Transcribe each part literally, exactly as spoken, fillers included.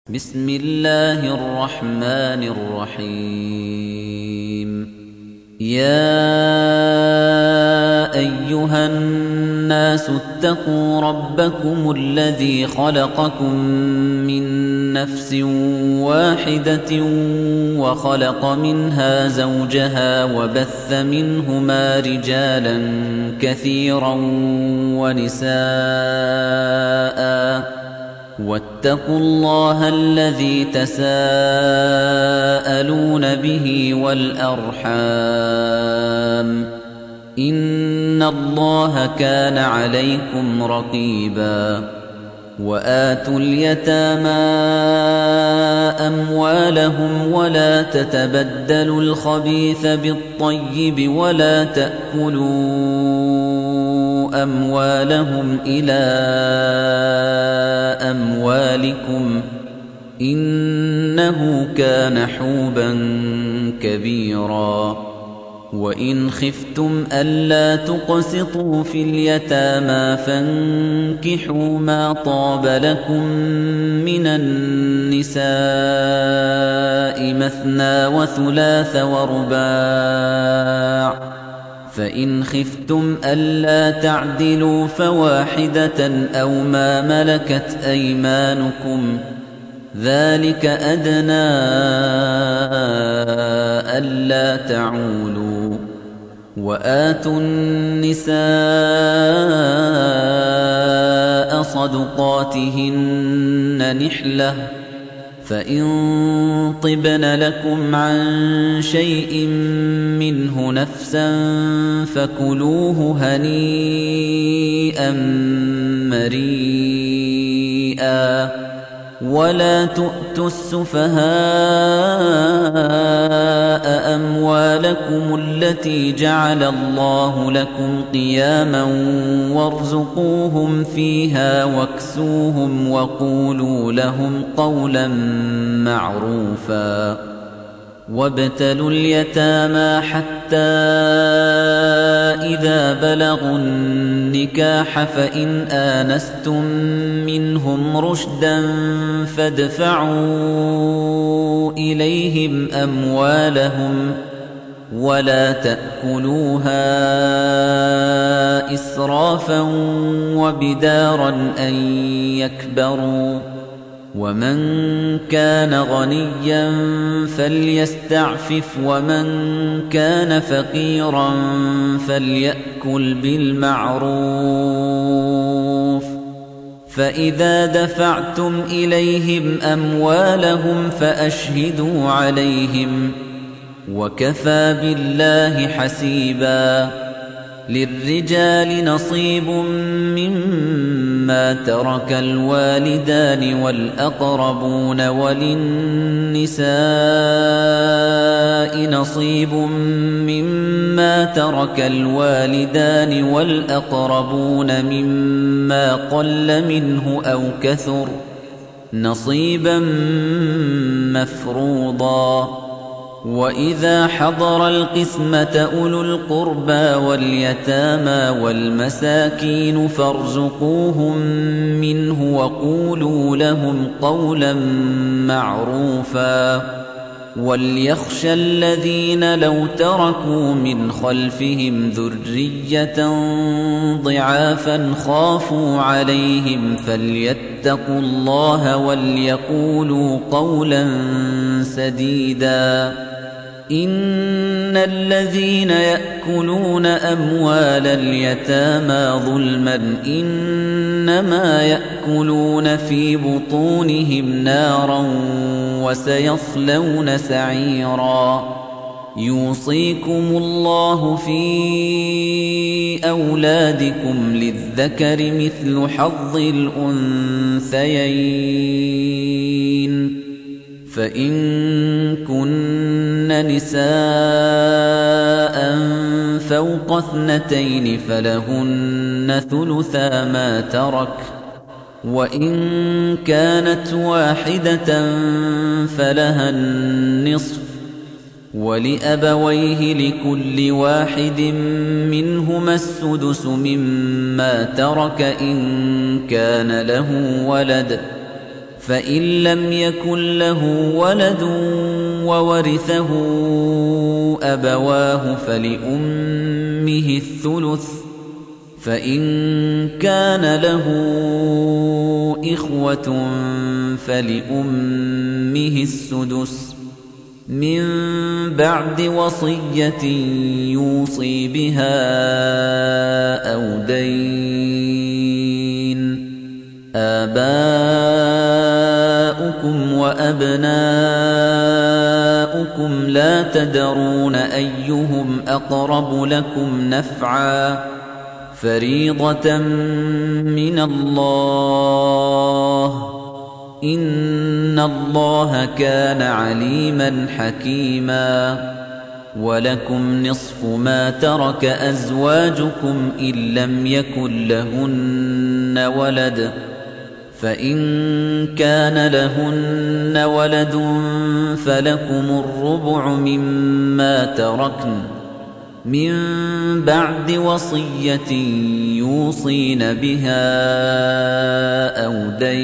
بسم الله الرحمن الرحيم يا أيها الناس اتقوا ربكم الذي خلقكم من نفس واحدة وخلق منها زوجها وبث منهما رجالا كثيرا ونساء واتقوا الله الذي تساءلون به والأرحام إن الله كان عليكم رقيبا وآتوا اليتامى أموالهم ولا تتبدلوا الخبيث بالطيب ولا تأكلوا أموالهم إلى أموالكم إنه كان حوبا كبيرا وإن خفتم ألا تقسطوا في اليتامى فانكحوا ما طاب لكم من النساء مثنى وثلاث ورباع فإن خفتم ألا تعدلوا فواحدة أو ما ملكت أيمانكم ذلك أدنى ألا تعولوا وآتوا النساء صدقاتهن نحلة فإن طبن لكم عن شيء منه نفسا فكلوه هنيئا مريئا ولا تؤتوا السفهاء أموالكم التي جعل الله لكم قياما وارزقوهم فيها واكسوهم وقولوا لهم قولا معروفا وابتلوا اليتامى حتى إذا بلغوا النكاح فإن آنستم منهم رشدا فادفعوا إليهم أموالهم ولا تأكلوها إسرافا وبدارا أن يكبروا ومن كان غنيا فليستعفف ومن كان فقيرا فليأكل بالمعروف فإذا دفعتم إليهم أموالهم فأشهدوا عليهم وكفى بالله حسيبا للرجال نصيب مما ترك الوالدان والأقربون وللنساء نصيب مما ترك الوالدان والأقربون مما قل منه أو كثر نصيبا مفروضا وإذا حضر القسمة أولو القربى واليتامى والمساكين فارزقوهم منه وقولوا لهم قولا معروفا وليخشى الذين لو تركوا من خلفهم ذرية ضعافا خافوا عليهم فليتقوا الله وليقولوا قولا سديدا إن الذين يأكلون أموال اليتامى ظلما إنما يأكلون في بطونهم نارا وسيصلون سعيرا يوصيكم الله في أولادكم للذكر مثل حظ الأنثيين فإن كن نساء فوق اثنتين فلهن ثلثا ما ترك وإن كانت واحدة فلها النصف ولأبويه لكل واحد منهما السدس مما ترك إن كان له ولد فإن لم يكن له ولد وورثه أبواه فلأمه الثلث فإن كان له إخوة فلأمه السدس من بعد وصية يوصي بها أو دين آباؤكم وأبناؤكم لا تدرون أيهم أقرب لكم نفعا فريضة من الله إن الله كان عليما حكيما ولكم نصف ما ترك أزواجكم إن لم يكن لهن ولد فإن كان لهن ولد فلكم الربع مما تركن من بعد وصية يوصين بها أو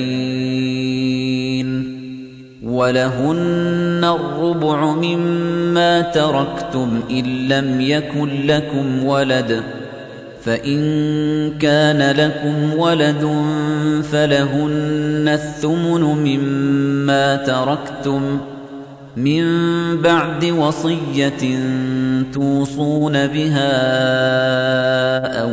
دين ولهن الربع مما تركتم إن لم يكن لكم ولد فإن كان لكم ولد فلهن الثمن مما تركتم من بعد وصية توصون بها أو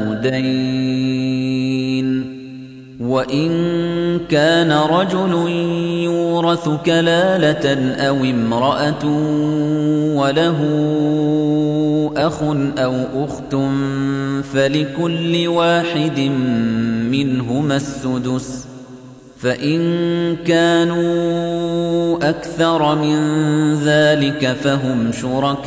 دين وإن كان رجل يورث كلالة أو امرأة وله أخ أو أخت فلكل واحد منهما السدس فإن كانوا أكثر من ذلك فهم شركاء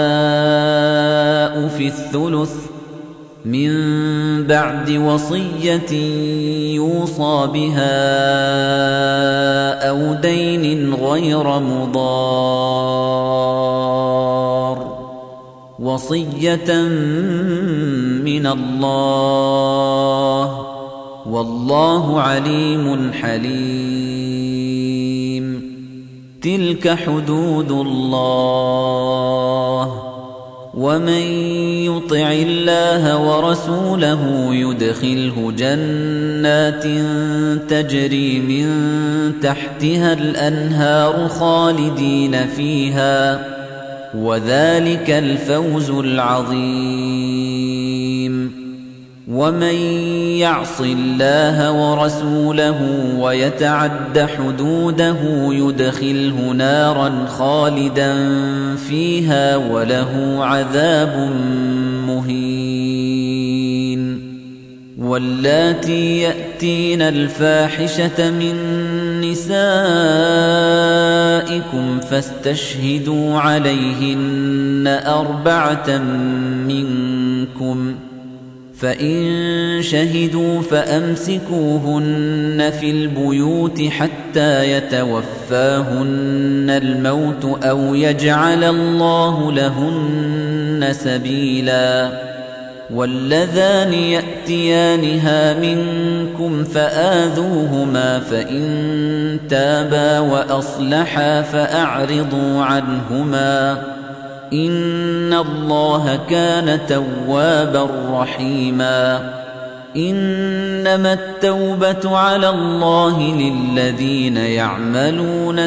في الثلث من بعد وصية يوصى بها أو دين غير مضار وصية من الله والله عليم حليم تلك حدود الله ومن يطع الله ورسوله يدخله جنات تجري من تحتها الأنهار خالدين فيها وذلك الفوز العظيم ومن يعص الله ورسوله ويتعد حدوده يدخله نارا خالدا فيها وله عذاب مهين واللاتي يأتين الفاحشة من نسائكم فاستشهدوا عليهن أربعة منكم فإن شهدوا فأمسكوهن في البيوت حتى يتوفاهن الموت أو يجعل الله لهن سبيلا واللذان يأتيانها منكم فآذوهما فإن تابا وأصلحا فأعرضوا عنهما إن الله كان توابا رحيما إنما التوبة على الله للذين يعملون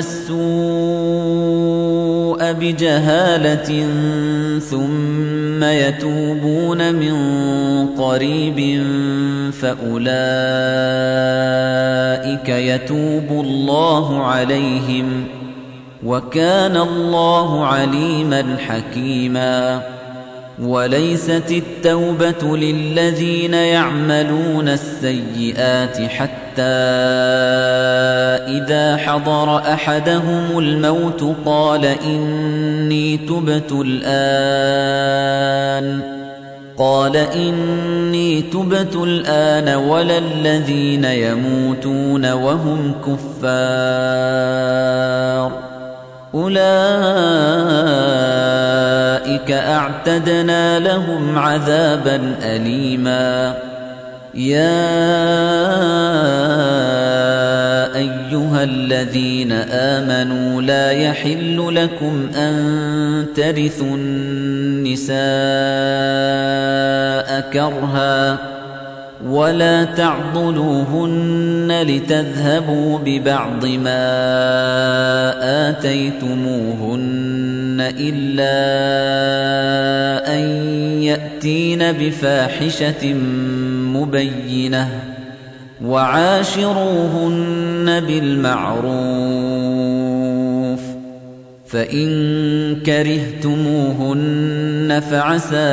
السوء بجهالة ثم يتوبون من قريب فأولئك يتوب الله عليهم وكان الله عليما حكيما وليست التوبة للذين يعملون السيئات حتى إذا حضر أحدهم الموت قال إني تبت الآن قال إني تبت الآن ولا الذين يموتون وهم كفار أولئك أعتدنا لهم عذابا أليما يا أيها الذين آمنوا لا يحل لكم أن ترثوا النساء كرها ولا تعضلوهن لتذهبوا ببعض ما آتيتموهن إلا أن يأتين بفاحشة مبينة وعاشروهن بالمعروف فإن كرهتموهن فعسى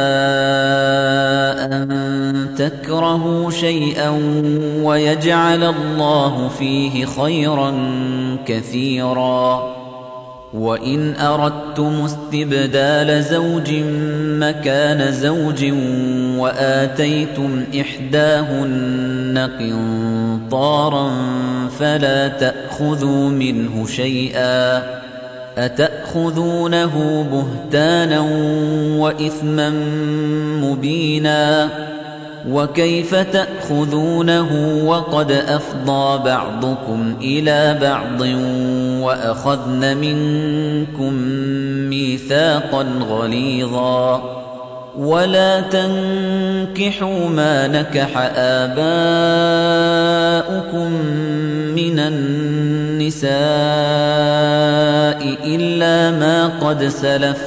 أن تكرهوا شيئا ويجعل الله فيه خيرا كثيرا وإن أردتم استبدال زوج مكان زوج وآتيتم إحداهن قنطارا فلا تأخذوا منه شيئا أتأخذونه بهتانا وإثما مبينا وكيف تأخذونه وقد أفضى بعضكم إلى بعض وأخذن منكم ميثاقا غليظا ولا تنكحوا ما نكح آباؤكم من النساء إلا ما قد سلف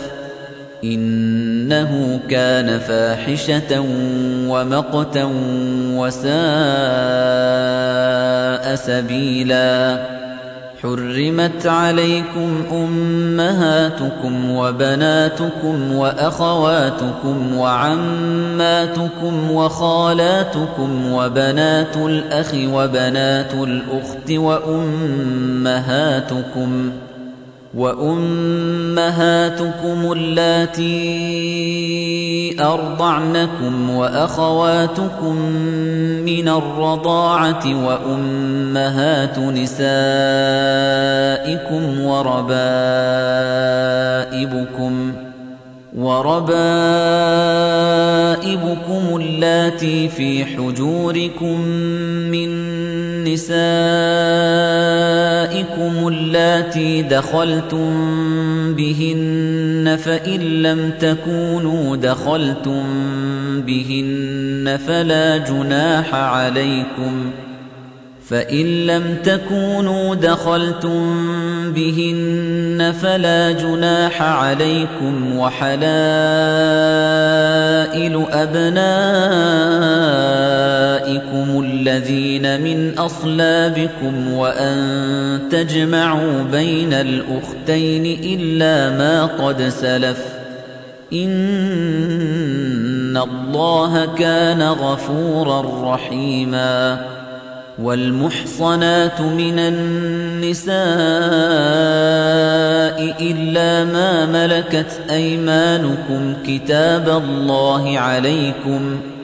إنه كان فاحشة ومقتا وساء سبيلا حرمت عليكم أمهاتكم وبناتكم وأخواتكم وعماتكم وخالاتكم وبنات الأخ وبنات الأخت وأمهاتكم وأمهاتكم اللاتي أرضعنكم وأخواتكم من الرضاعة وأمهات نسائكم وربائبكم وربائبكم اللاتي في حجوركم من نسائكم اللاتي دخلتم بهن فإن لم تكونوا دخلتم بهن فلا جناح عليكم فإن لم تكونوا دخلتم بهن فلا جناح عليكم وحلائل أبنائكم الذين من أصلابكم وأن تجمعوا بين الأختين إلا ما قد سلف إن الله كان غفورا رحيما والمحصنات من النساء إلا ما ملكت أيمانكم كتاب الله عليكم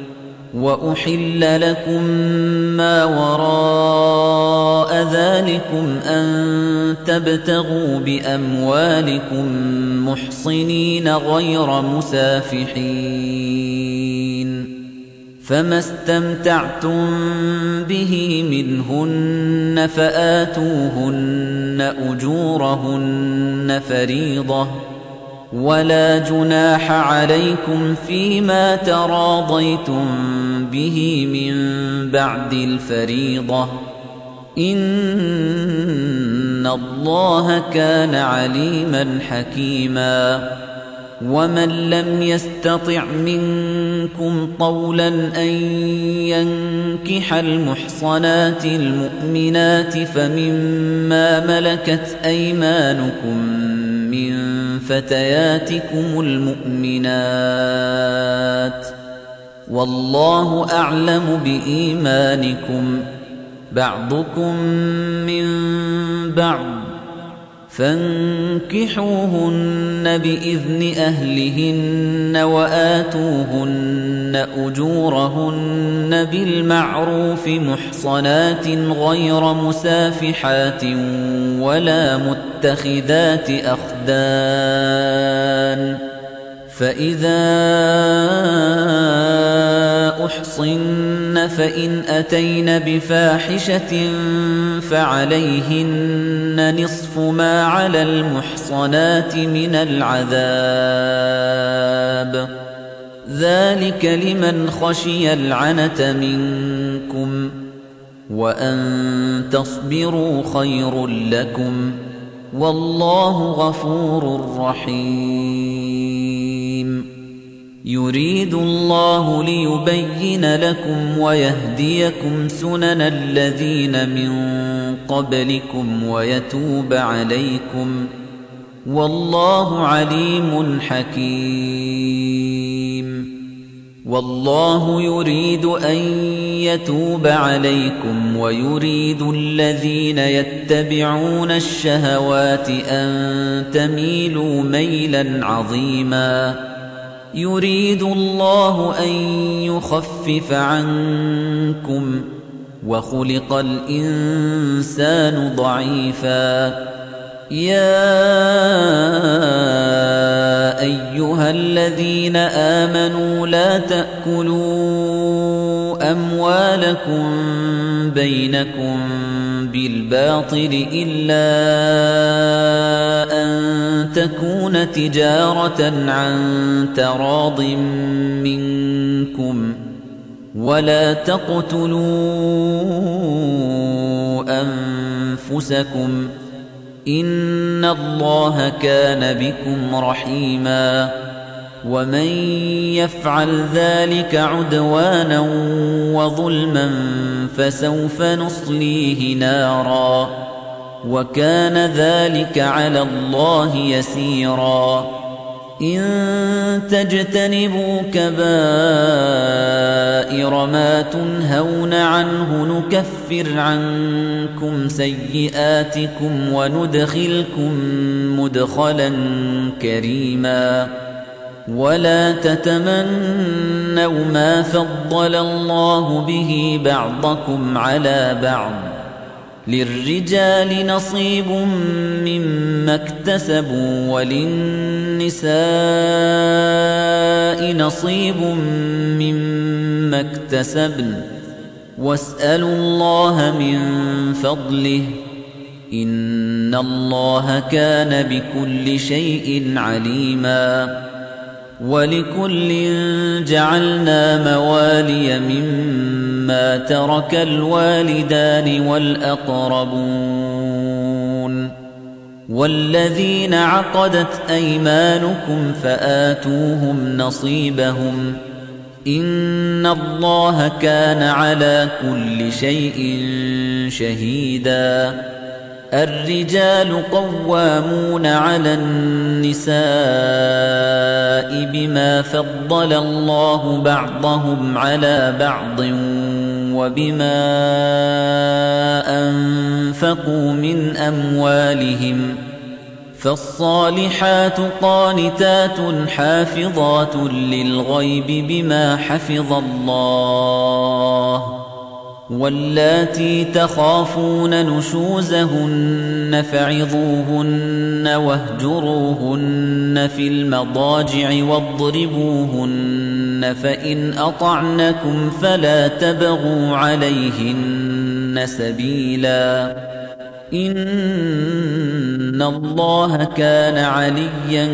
وأحل لكم ما وراء ذلكم أن تبتغوا بأموالكم محصنين غير مسافحين فما استمتعتم به منهن فآتوهن أجورهن فريضة ولا جناح عليكم فيما تراضيتم به من بعد الفريضة إن الله كان عليما حكيما ومن لم يستطع منكم طولا أن ينكح المحصنات المؤمنات فمما ملكت أيمانكم من فتياتكم المؤمنات والله أعلم بإيمانكم بعضكم من بعض فانكحوهن بإذن أهلهن وآتوهن أجورهن بالمعروف محصنات غير مسافحات ولا متخذات أخدان فإذا أحصن فإن أتين بفاحشة فعليهن نصف ما على المحصنات من العذاب ذلك لمن خشي العنة منكم وأن تصبروا خير لكم والله غفور رحيم يريد الله ليبين لكم ويهديكم سنن الذين من قبلكم ويتوب عليكم والله عليم حكيم والله يريد أن يتوب عليكم ويريد الذين يتبعون الشهوات أن تميلوا ميلا عظيما يريد الله أن يخفف عنكم وخلق الإنسان ضعيفا يا أيها الذين آمنوا لا تأكلوا أموالكم بينكم بالباطل إلا أن تكون تجارة عن تراض منكم ولا تقتلوا أنفسكم إن الله كان بكم رحيما ومن يفعل ذلك عدوانا وظلما فسوف نصليه نارا وكان ذلك على الله يسيرا إن تجتنبوا كبائر ما تنهون عنه نكفر عنكم سيئاتكم وندخلكم مدخلا كريما ولا تتمنوا ما فضل الله به بعضكم على بعض للرجال نصيب مما اكتسبوا وللنساء نصيب مما اكتسبن واسألوا الله من فضله إن الله كان بكل شيء عليما ولكل جعلنا موالي مما ترك الوالدان والأقربون والذين عقدت أيمانكم فآتوهم نصيبهم إن الله كان على كل شيء شهيدا الرجال قوامون على النساء بما فضل الله بعضهم على بعض وبما أنفقوا من أموالهم فالصالحات قانتات حافظات للغيب بما حفظ الله واللاتي تخافون نشوزهن فعظوهن واهجروهن في المضاجع واضربوهن فإن أطعنكم فلا تبغوا عليهن سبيلا إن الله كان عليا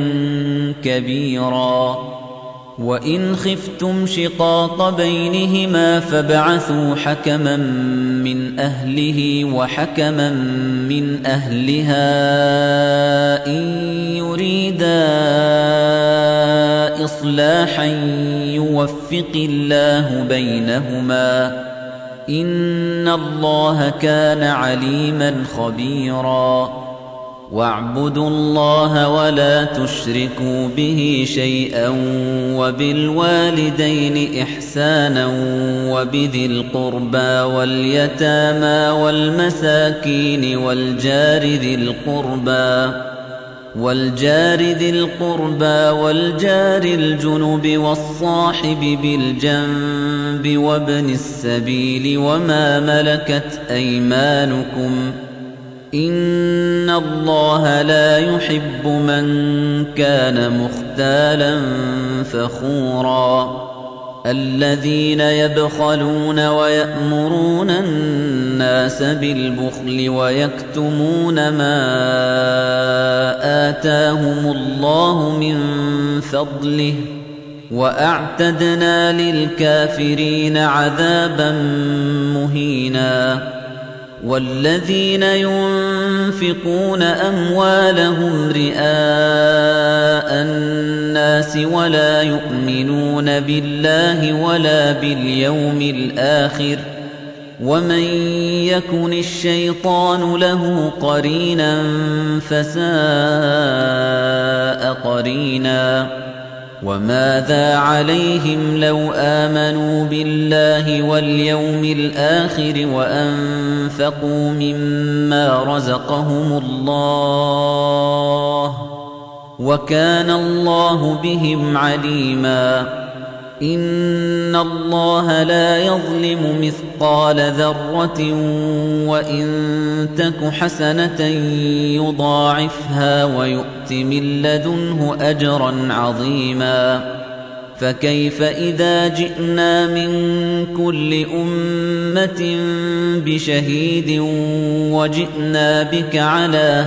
كبيرا وإن خفتم شقاق بينهما فابعثوا حكما من أهله وحكما من أهلها إن يريدا إصلاحا يوفق الله بينهما إن الله كان عليما خبيرا واعبدوا الله ولا تشركوا به شيئا وبالوالدين إحسانا وبذي القربى واليتامى والمساكين والجار ذي القربى والجار ذي القربى والجار الجنب والصاحب بالجنب وابن السبيل وما ملكت أيمانكم إِنَّ اللَّهَ لَا يُحِبُّ مَن كَانَ مُخْتَالًا فَخُورًا الَّذِينَ يَبْخَلُونَ وَيَأْمُرُونَ النَّاسَ بِالْبُخْلِ وَيَكْتُمُونَ مَا آتَاهُمُ اللَّهُ مِن فَضْلِهِ وَأَعْتَدْنَا لِلْكَافِرِينَ عَذَابًا مُهِينًا وَالَّذِينَ يُنفِقُونَ أَمْوَالَهُمْ رِئَاءَ النَّاسِ وَلَا يُؤْمِنُونَ بِاللَّهِ وَلَا بِالْيَوْمِ الْآخِرِ وَمَن يَكُنِ الشَّيْطَانُ لَهُ قَرِينًا فَسَاءَ قَرِينًا وَمَاذَا عَلَيْهِمْ لَوْ آمَنُوا بِاللَّهِ وَالْيَوْمِ الْآخِرِ وَأَنفَقُوا مِمَّا رَزَقَهُمُ اللَّهُ وَكَانَ اللَّهُ بِهِمْ عَلِيمًا إِنَّ اللَّهَ لَا يَظْلِمُ مِثْقَالَ ذَرَّةٍ وَإِن تَكُ حَسَنَةً يُضَاعِفْهَا وَيُؤْتِ مِن لَّدُنْهُ أَجْرًا عَظِيمًا فَكَيْفَ إِذَا جِئْنَا مِن كُلِّ أُمَّةٍ بِشَهِيدٍ وَجِئْنَا بِكَ عَلَىٰ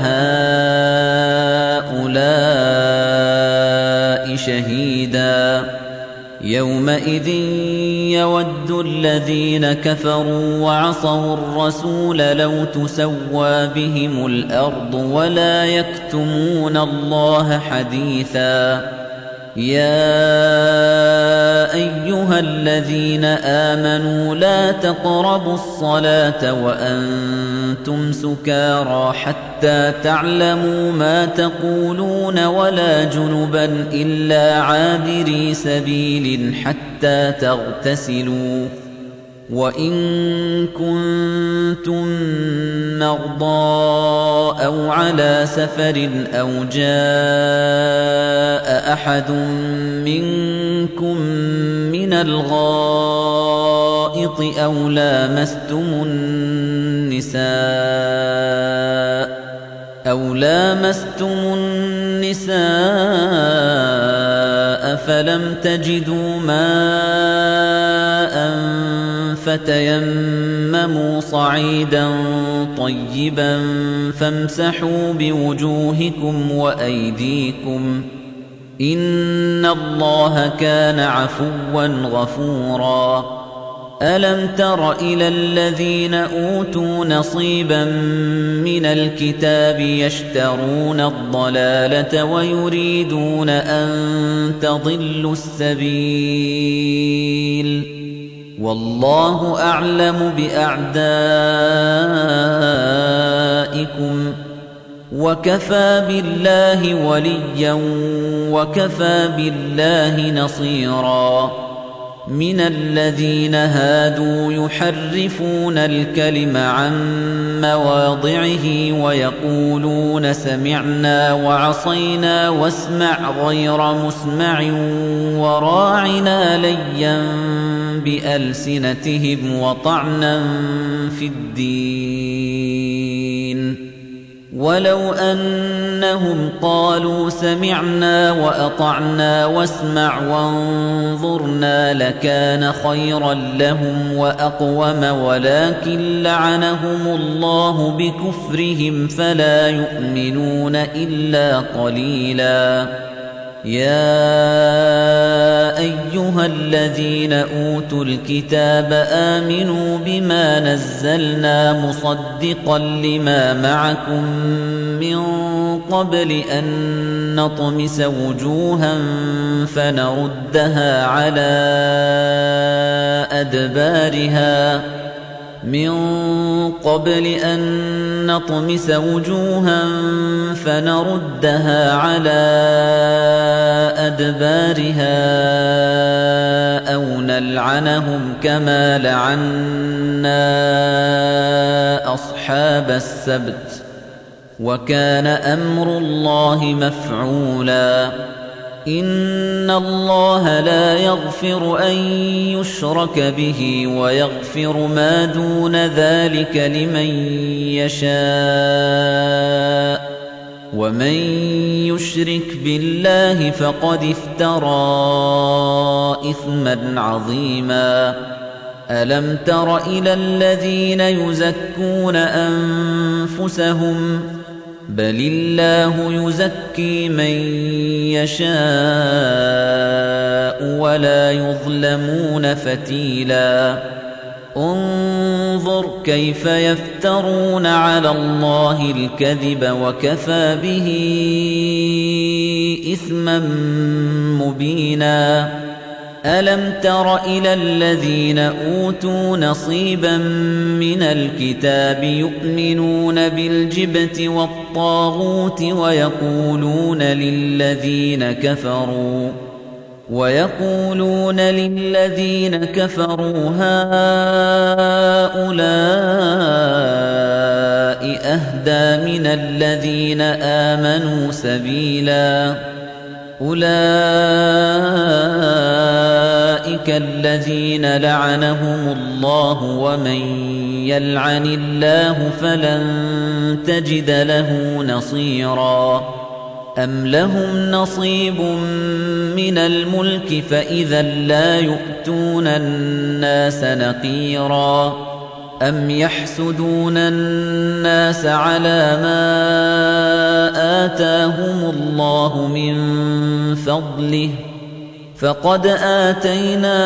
هَٰؤُلَاءِ شَهِيدًا يَوْمَئِذٍ يَوَدُّ الَّذِينَ كَفَرُوا وَعَصَوُا الرَّسُولَ لَوْ تُسَوَّىٰ بِهِمُ الْأَرْضُ وَلَا يَكْتُمُونَ اللَّهَ حَدِيثًا يَا أَيُّهَا الَّذِينَ آمَنُوا لَا تَقْرَبُوا الصَّلَاةَ وَأَنتُمْ سُكَارَىٰ حَتَّىٰ تَعْلَمُوا مَا تَقُولُونَ وَلَا جُنُبًا إِلَّا عَابِرِي سَبِيلٍ حَتَّىٰ تَغْتَسِلُوا وَإِن كُنتُم مَّرْضَىٰ أَوْ عَلَىٰ سَفَرٍ أَوْ جَاءَ أَحَدٌ مِّنكُم مِّنَ الْغَائِطِ أَوْ لَامَسْتُمُ النِّسَاءَ أَوْ لَامَسْتُمُ النِّسَاءَ فَلَمْ تَجِدُوا مَاءً فَتَيَمَّمُوا صَعِيدًا طَيِّبًا فَامْسَحُوا بِوُجُوهِكُمْ وَأَيْدِيكُمْ إِنَّ اللَّهَ كَانَ عَفُوًّا غَفُورًا أَلَمْ تَرَ إِلَى الَّذِينَ أُوتُوا نَصِيبًا مِنَ الْكِتَابِ يَشْتَرُونَ الضَّلَالَةَ وَيُرِيدُونَ أَن تَضِلُّوا السَّبِيلَ وَاللَّهُ أَعْلَمُ بِأَعْدَائِكُمْ وَكَفَى بِاللَّهِ وَلِيًّا وَكَفَى بِاللَّهِ نَصِيرًا مِنَ الَّذِينَ هَادُوا يُحَرِّفُونَ الْكَلِمَ عَن مَّوَاضِعِهِ وَيَقُولُونَ سَمِعْنَا وَعَصَيْنَا وَاسْمَعْ غَيْرَ مُسْمَعٍ وَرَاعِنَا لَيًّا بِأَلْسِنَتِهِمْ وَطَعْنًا فِي الدِّينِ وَلَوْ أَنَّهُمْ قَالُوا سَمِعْنَا وَأَطَعْنَا وَاسْمَعْ وَانظُرْنَا لَكَانَ خَيْرًا لَّهُمْ وَأَقْوَمَ وَلَٰكِن لَّعَنَهُمُ اللَّهُ بِكُفْرِهِمْ فَلَا يُؤْمِنُونَ إِلَّا قَلِيلًا يَا أَيُّهَا الَّذِينَ أُوتُوا الْكِتَابَ آمِنُوا بِمَا نَزَّلْنَا مُصَدِّقًا لِّمَا مَعَكُم مِّن قَبْلِ أَن نَّطْمِسَ وُجُوهًا فَنَرُدَّهَا عَلَىٰ أَدْبَارِهَا مِن قَبْلِ أَن نَّطْمِسَ وُجُوهًا فَنَرُدَّهَا عَلَىٰ أَدْبَارِهَا أَوْ نَلْعَنَهُمْ كَمَا لَعَنَّا أَصْحَابَ السَّبْتِ وَكَانَ أَمْرُ اللَّهِ مَفْعُولًا إِنَّ اللَّهَ لَا يَغْفِرُ أَن يُشْرَكَ بِهِ وَيَغْفِرُ مَا دُونَ ذَلِكَ لِمَن يَشَاءُ وَمَن يُشْرِكْ بِاللَّهِ فَقَدِ افْتَرَىٰ إِثْمًا عَظِيمًا أَلَمْ تَرَ إِلَى الَّذِينَ يُزَكُّونَ أَنفُسَهُم بَلِ اللَّهُ يُزَكِّي مَن يَشَاءُ وَلَا يُظْلَمُونَ فَتِيلًا انظُرْ كَيْفَ يَفْتَرُونَ عَلَى اللَّهِ الْكَذِبَ وَكَفَىٰ بِهِ إِثْمًا مُّبِينًا أَلَمْ تَرَ إِلَى الَّذِينَ أُوتُوا نَصِيبًا مِّنَ الْكِتَابِ يُؤْمِنُونَ بِالْجِبْتِ وَالطَّاغُوتِ وَيَقُولُونَ لِلَّذِينَ كَفَرُوا وَيَقُولُونَ لِلَّذِينَ كَفَرُوا هَؤُلَاءِ أَهْدَىٰ مِنَ الَّذِينَ آمَنُوا سَبِيلًا أُولَٰئِكَ الَّذِينَ لَعَنَهُمُ اللَّهُ وَمَن يَلْعَنِ اللَّهُ فَلَن تَجِدَ لَهُ نَصِيرًا أَمْ لَهُمْ نَصِيبٌ مِّنَ الْمُلْكِ فَإِذًا لَّا يُؤْتُونَ النَّاسَ نَقِيرًا أَمْ يَحْسُدُونَ النَّاسَ عَلَىٰ مَا آتَاهُمُ اللَّهُ مِن فَضْلِهِ فَقَدْ آتَيْنَا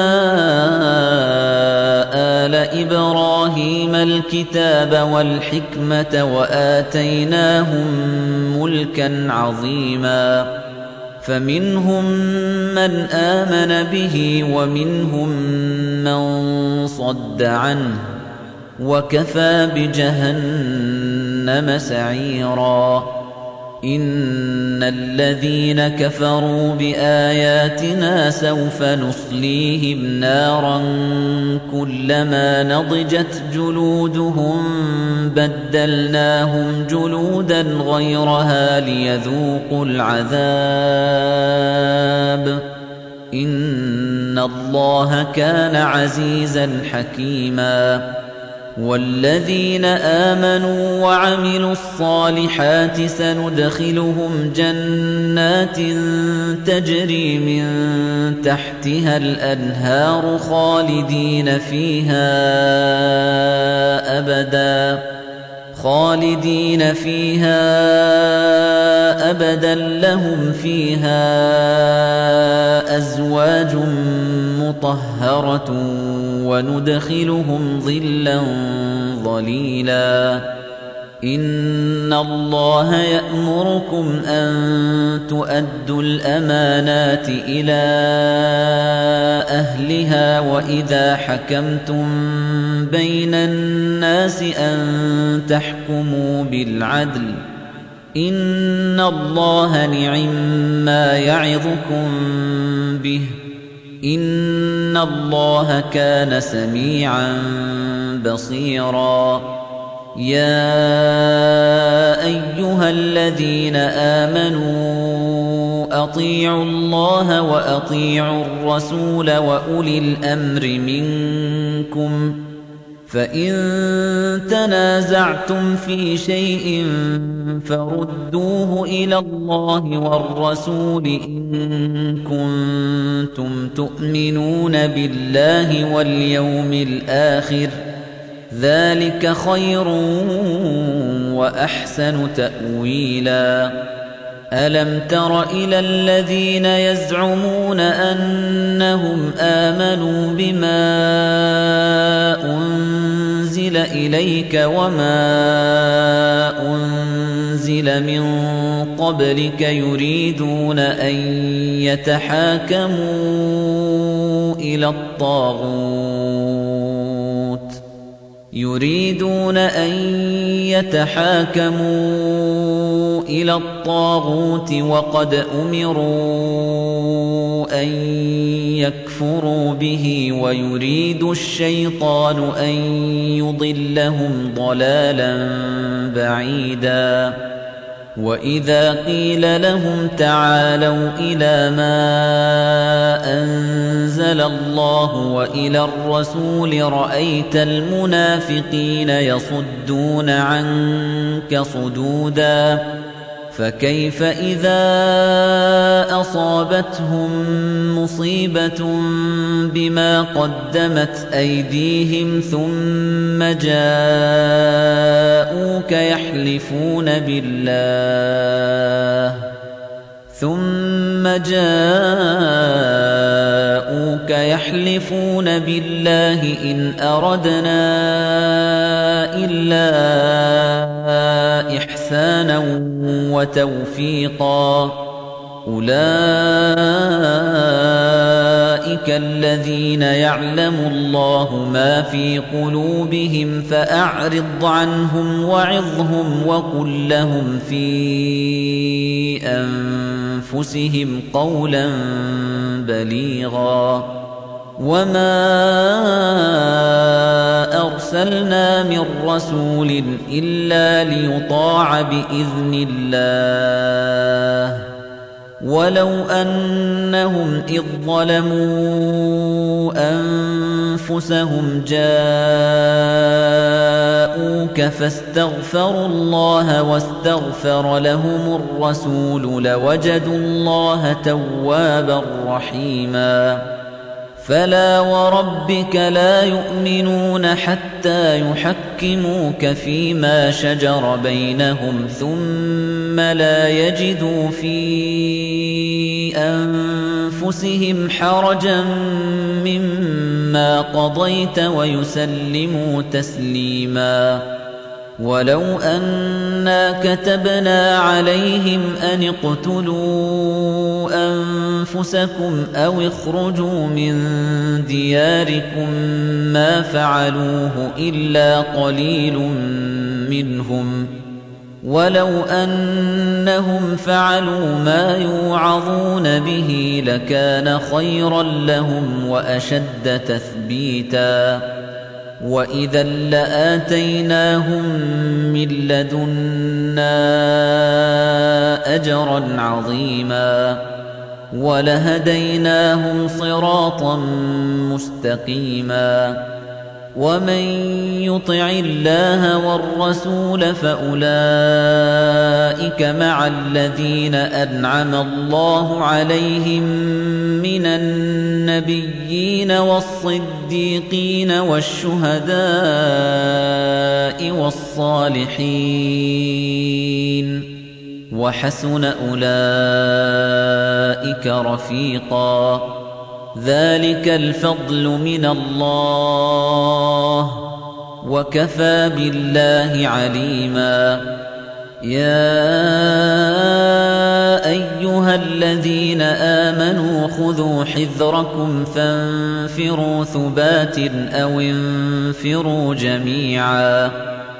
آلَ إِبْرَاهِيمَ الْكِتَابَ وَالْحِكْمَةَ وَآتَيْنَاهُم مُّلْكًا عَظِيمًا فَمِنْهُم مَّنْ آمَنَ بِهِ وَمِنْهُم مَّن صَدَّ عَنْهُ وَكَفَىٰ بِجَهَنَّمَ سَعِيرًا إِنَّ الَّذِينَ كَفَرُوا بِآيَاتِنَا سَوْفَ نُصْلِيهِمْ نَارًا كُلَّمَا نَضِجَتْ جُلُودُهُم بَدَّلْنَاهُمْ جُلُودًا غَيْرَهَا لِيَذُوقُوا الْعَذَابَ إِنَّ اللَّهَ كَانَ عَزِيزًا حَكِيمًا وَالَّذِينَ آمَنُوا وَعَمِلُوا الصَّالِحَاتِ سَنُدْخِلُهُمْ جَنَّاتٍ تَجْرِي مِن تَحْتِهَا الْأَنْهَارُ خَالِدِينَ فِيهَا أَبَدًا خَالِدِينَ فِيهَا أَبَدًا لَّهُمْ فِيهَا أَزْوَاجٌ مُّطَهَّرَةٌ وَنُدْخِلُهُمْ ظِلًّا ظَلِيلًا إِنَّ اللَّهَ يَأْمُرُكُمْ أَن تُؤَدُّوا الْأَمَانَاتِ إِلَىٰ أَهْلِهَا وَإِذَا حَكَمْتُم بَيْنَ النَّاسِ أَن تَحْكُمُوا بِالْعَدْلِ ۚ إِنَّ اللَّهَ نِعِمَّا يَعِظُكُم بِهِ ۗ إِنَّ اللَّهَ كَانَ سَمِيعًا بَصِيرًا يَا أَيُّهَا الَّذِينَ آمَنُوا أَطِيعُوا اللَّهَ وَأَطِيعُوا الرَّسُولَ وَأُولِي الْأَمْرِ مِنكُمْ ۖ فَإِن تَنَازَعْتُمْ فِي شَيْءٍ فَرُدُّوهُ إِلَى اللَّهِ وَالرَّسُولِ إِن كُنتُمْ تُؤْمِنُونَ بِاللَّهِ وَالْيَوْمِ الْآخِرِ ۚ ذَلِكَ خَيْرٌ وَأَحْسَنُ تَأْوِيلًا أَلَمْ تَرَ إِلَى الَّذِينَ يَزْعُمُونَ أَنَّهُمْ آمَنُوا بِمَا أُنزِلَ إِلَيْكَ وَمَا أُنزِلَ مِن قَبْلِكَ يُرِيدُونَ أَن يَتَحَاكَمُوا إِلَى الطَّاغُوتِ يُرِيدُونَ أَن يَتَحَاكَمُوا إِلَى الطَّاغُوتِ وَقَدْ أُمِرُوا أَن يَكْفُرُوا بِهِ وَيُرِيدُ الشَّيْطَانُ أَن يُضِلَّهُمْ ضَلَالًا بَعِيدًا وَإِذَا قِيلَ لَهُمْ تَعَالَوْا إِلَى مَا أَنزَلَ اللَّهُ وَإِلَى الرَّسُولِ رَأَيْتَ الْمُنَافِقِينَ يَصُدُّونَ عَنكَ صُدُودًا فَكَيْفَ إِذَا أَصَابَتْهُم مُّصِيبَةٌ بِمَا قَدَّمَتْ أَيْدِيهِمْ ثُمَّ جَاءُوكَ يَحْلِفُونَ بِاللَّهِ ثُمَّ جَاءُوكَ يَحْلِفُونَ بِاللَّهِ إِنْ أَرَدْنَا إِلَّا إِحْسَانًا وَتَوْفِيقًا أُولَئِكَ الَّذِينَ يَعْلَمُ اللَّهُ مَا فِي قُلُوبِهِمْ فَأَعْرِضْ عَنْهُمْ وَعِظْهُمْ وَقُل لَّهُمْ فِي أَنفُسِهِمْ قَوْلًا بَلِيغًا وَمَا أَرْسَلْنَا مِن رَّسُولٍ إِلَّا لِيُطَاعَ بِإِذْنِ اللَّهِ وَلَوْ أَنَّهُمْ إِذ ظَّلَمُوا أَنفُسَهُمْ جَاءُوكَ فَاسْتَغْفَرُوا اللَّهَ وَاسْتَغْفَرَ لَهُمُ الرَّسُولُ لَوَجَدُوا اللَّهَ تَوَّابًا رَّحِيمًا فَلَا وَرَبِّكَ لَا يُؤْمِنُونَ حَتَّى يُحَكِّمُوكَ فِيمَا شَجَرَ بَيْنَهُمْ ثُمَّ لَا يَجِدُوا فِي أَنفُسِهِمْ حَرَجًا مِّمَّا قَضَيْتَ وَيُسَلِّمُوا تَسْلِيمًا وَلَوْ أَنَّا كَتَبْنَا عَلَيْهِمْ أَنِ اقْتُلُوا أَنفُسَكُمْ أَوِ اخْرُجُوا مِن دِيَارِكُم مَّا فَعَلُوهُ إِلَّا قَلِيلٌ مِّنْهُمْ وَلَوْ أَنَّهُمْ فَعَلُوا مَا يُوعَظُونَ بِهِ لَكَانَ خَيْرًا لَّهُمْ وَأَشَدَّ تَثْبِيتًا وَإِذًا لَّآتَيْنَاهُم مِّن لَّدُنَّا أَجْرًا عَظِيمًا وَلَهَدَيْنَاهُمْ صِرَاطًا مُّسْتَقِيمًا وَمَن يُطِعِ اللَّهَ وَالرَّسُولَ فَأُولَئِكَ مَعَ الَّذِينَ أَنْعَمَ اللَّهُ عَلَيْهِم مِّنَ النَّبِيِّينَ وَالصِّدِّيقِينَ وَالشُّهَدَاءِ وَالصَّالِحِينَ وَحَسُنَ أُولَئِكَ رَفِيقًا ذَلِكَ الْفَضْلُ مِنَ اللَّهِ وَكَفَى بِاللَّهِ عَلِيمًا يَا أَيُّهَا الَّذِينَ آمَنُوا خُذُوا حِذْرَكُمْ فَانفِرُوا ثُبَاتٍ أَوْ انفِرُوا جَمِيعًا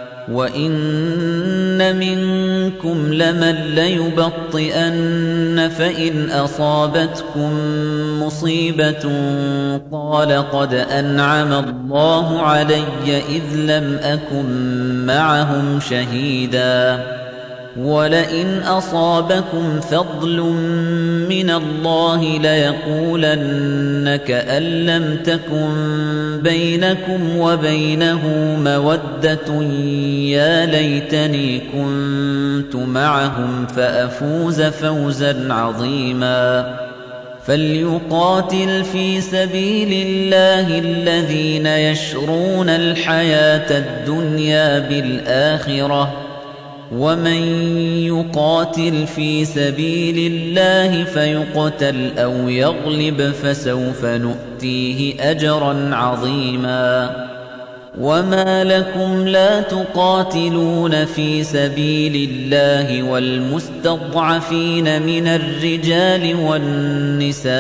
وَإِنَّ مِنكُمْ لَمَن لَّيُبَطِّئَنَّ فَإِنْ أَصَابَتْكُم مُّصِيبَةٌ قَالَ قَدْ أَنْعَمَ اللَّهُ عَلَيَّ إِذْ لَمْ أَكُن مَّعَهُمْ شَهِيدًا وَلَئِنْ أَصَابَكُمْ فَضْلٌ مِّنَ اللَّهِ لَيَقُولَنَّ كَأَن لَّمْ تَكُن بَيْنَكُمْ وَبَيْنَهُ مَوَدَّةٌ يَا لَيْتَنِي كُنتُ مَعَهُمْ فَأَفُوزَ فَوْزًا عَظِيمًا فَلْيُقَاتِلْ فِي سَبِيلِ اللَّهِ الَّذِينَ يَشْرُونَ الْحَيَاةَ الدُّنْيَا بِالْآخِرَةِ وَمَن يُقَاتِلْ فِي سَبِيلِ اللَّهِ فَيُقْتَلْ أَوْ يَغْلِبْ فَسَوْفَ نُؤْتِيهِ أَجْرًا عَظِيمًا وَمَا لَكُمْ لَا تُقَاتِلُونَ فِي سَبِيلِ اللَّهِ وَالْمُسْتَضْعَفِينَ مِنَ الرِّجَالِ وَالنِّسَاءِ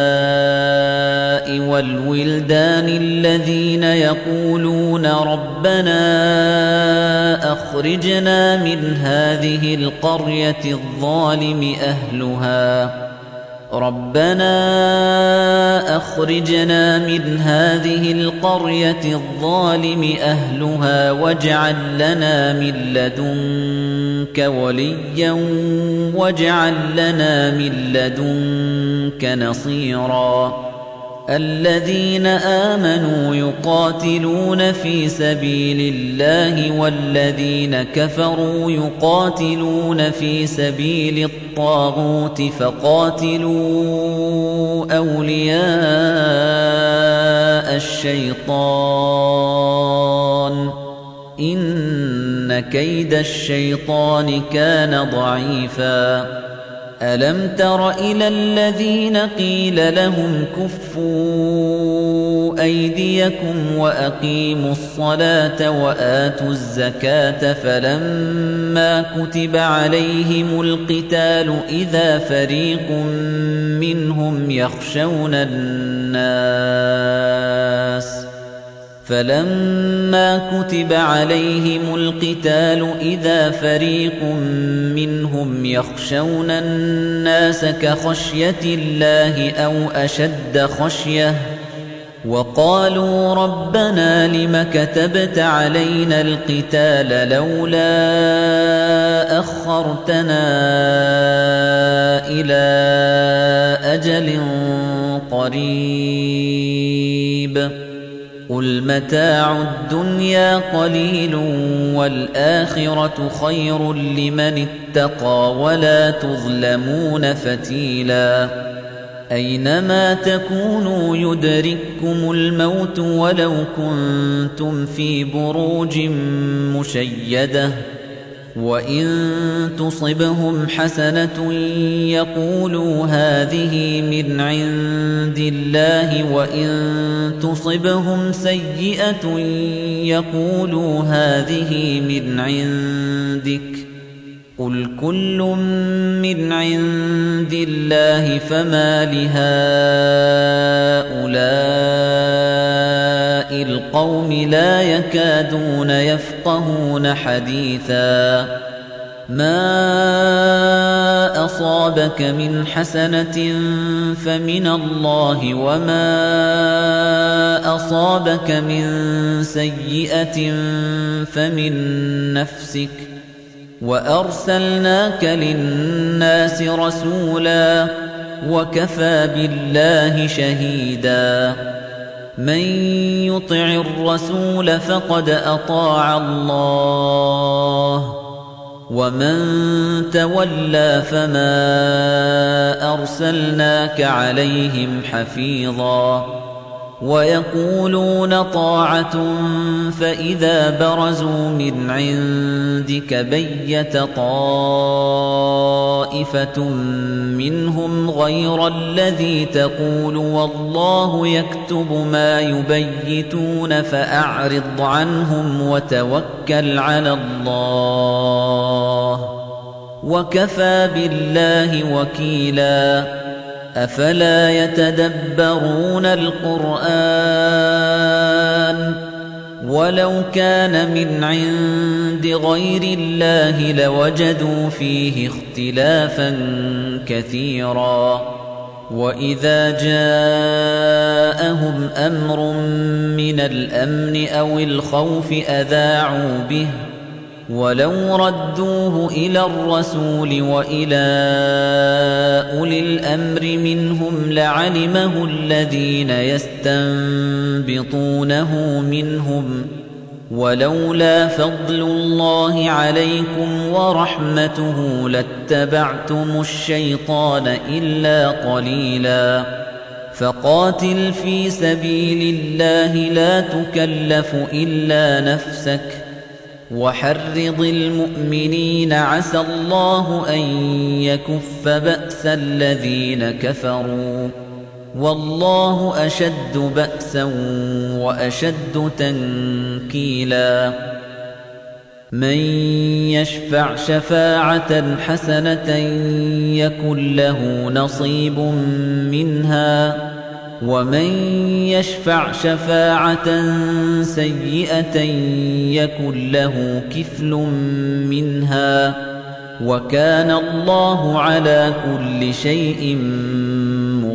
وَالْوِلْدَانِ الَّذِينَ يَقُولُونَ رَبَّنَا أَخْرِجْنَا مِنْ هَٰذِهِ الْقَرْيَةِ الظَّالِمِ أَهْلُهَا رَبَّنَا أَخْرِجْنَا مِنْ هَٰذِهِ الْقَرْيَةِ الظَّالِمِ أَهْلُهَا وَاجْعَل لَّنَا مِن لَّدُنكَ وَلِيًّا وَاجْعَل لَّنَا مِن لَّدُنكَ نَصِيرًا الَّذِينَ آمَنُوا يُقَاتِلُونَ فِي سَبِيلِ اللَّهِ وَالَّذِينَ كَفَرُوا يُقَاتِلُونَ فِي سَبِيلِ الطَّاغُوتِ فَقَاتِلُوا أَوْلِيَاءَ الشَّيْطَانِ إِنَّ كَيْدَ الشَّيْطَانِ كَانَ ضَعِيفًا أَلَمْ تَرَ إِلَى الَّذِينَ قِيلَ لَهُمْ كُفُّوا أَيْدِيَكُمْ وَأَقِيمُوا الصَّلَاةَ وَآتُوا الزَّكَاةَ فَلَمَّا كُتِبَ عَلَيْهِمُ الْقِتَالُ إِذَا فَرِيقٌ مِّنْهُمْ يَخْشَوْنَ النَّاسَ فَلَمَّا كُتِبَ عَلَيْهِمُ الْقِتَالُ إِذَا فَرِيقٌ مِّنْهُمْ يَخْشَوْنَ النَّاسَ كَخَشْيَةِ اللَّهِ أَوْ أَشَدَّ خَشْيَةً وَقَالُوا رَبَّنَا لِمَ كَتَبْتَ عَلَيْنَا الْقِتَالَ لَوْلَا أَخَّرْتَنَا إِلَىٰ أَجَلٍ قَرِيبٍ قُلْ مَتَاعُ الدُّنْيَا قَلِيلٌ وَالْآخِرَةُ خَيْرٌ لِّمَنِ اتَّقَىٰ وَلَا تُظْلَمُونَ فَتِيلًا أَيْنَمَا تَكُونُوا يُدْرِككُّمُ الْمَوْتُ وَلَوْ كُنتُمْ فِي بُرُوجٍ مُّشَيَّدَةٍ وَإِن تُصِبْهُمْ حَسَنَةٌ يَقُولُوا هَٰذِهِ مِنْ عِندِ اللَّهِ وَإِن تُصِبْهُمْ سَيِّئَةٌ يَقُولُوا هَٰذِهِ مِنْ عِندِكَ قُلْ كُلٌّ مِّنْ عِندِ اللَّهِ فَمَا لِهَٰؤُلَاءِ الْقَوْمِ لَا يَكَادُونَ يَفْقَهُونَ حَدِيثًا مَا أَصَابَكَ مِنْ حَسَنَةٍ فَمِنَ اللَّهِ وَمَا أَصَابَكَ مِنْ سَيِّئَةٍ فَمِنْ نَفْسِكَ وَأَرْسَلْنَاكَ لِلنَّاسِ رَسُولًا وَكَفَى بِاللَّهِ شَهِيدًا مَن يُطِعِ الرَّسُولَ فَقَدْ أَطَاعَ اللَّهَ وَمَن تَوَلَّىٰ فَمَا أَرْسَلْنَاكَ عَلَيْهِمْ حَفِيظًا وَيَقُولُونَ طَاعَةٌ فَإِذَا بَرَزُوا مِنْ عِندِكَ بَيَّتَ طَائِفَةٌ مِّنْهُمْ غَيْرَ الَّذِي تَقُولُ وَاللَّهُ يَكْتُبُ مَا يُبَيِّتُونَ فَأَعْرِضْ عَنْهُمْ وَتَوَكَّلْ عَلَى اللَّهِ وَكَفَى بِاللَّهِ وَكِيلًا أَفَلَا يَتَدَبَّرُونَ الْقُرْآنَ وَلَوْ كَانَ مِنْ عِندِ غَيْرِ اللَّهِ لَوَجَدُوا فِيهِ اخْتِلَافًا كَثِيرًا وَإِذَا جَاءَهُمْ أَمْرٌ مِّنَ الْأَمْنِ أَوِ الْخَوْفِ أَذَاعُوا بِهِ وَلَوْ رَدُّوهُ إِلَى الرَّسُولِ وَإِلَى أُولِي الْأَمْرِ مِنْهُمْ لَعَلِمَهُ الَّذِينَ يَسْتَنبِطُونَهُ مِنْهُمْ وَلَوْلَا فَضْلُ اللَّهِ عَلَيْكُمْ وَرَحْمَتُهُ لَاتَّبَعْتُمُ الشَّيْطَانَ إِلَّا قَلِيلًا فَقَاتِلْ فِي سَبِيلِ اللَّهِ لَا تُكَلَّفُ إِلَّا نَفْسَكَ وَحَرِّضِ الْمُؤْمِنِينَ عَسَى اللَّهُ أَن يَكُفَّ بَأْسَ الَّذِينَ كَفَرُوا وَاللَّهُ أَشَدُّ بَأْسًا وَأَشَدُّ تَنكِيلًا مَن يَشْفَعْ شَفَاعَةً حَسَنَةً يَكُن لَّهُ نَصِيبٌ مِّنْهَا وَمَن يَشْفَعْ شَفَاعَةً سَيِّئَةً يَكُن لَّهُ كِفْلٌ مِّنْهَا وَكَانَ اللَّهُ عَلَى كُلِّ شَيْءٍ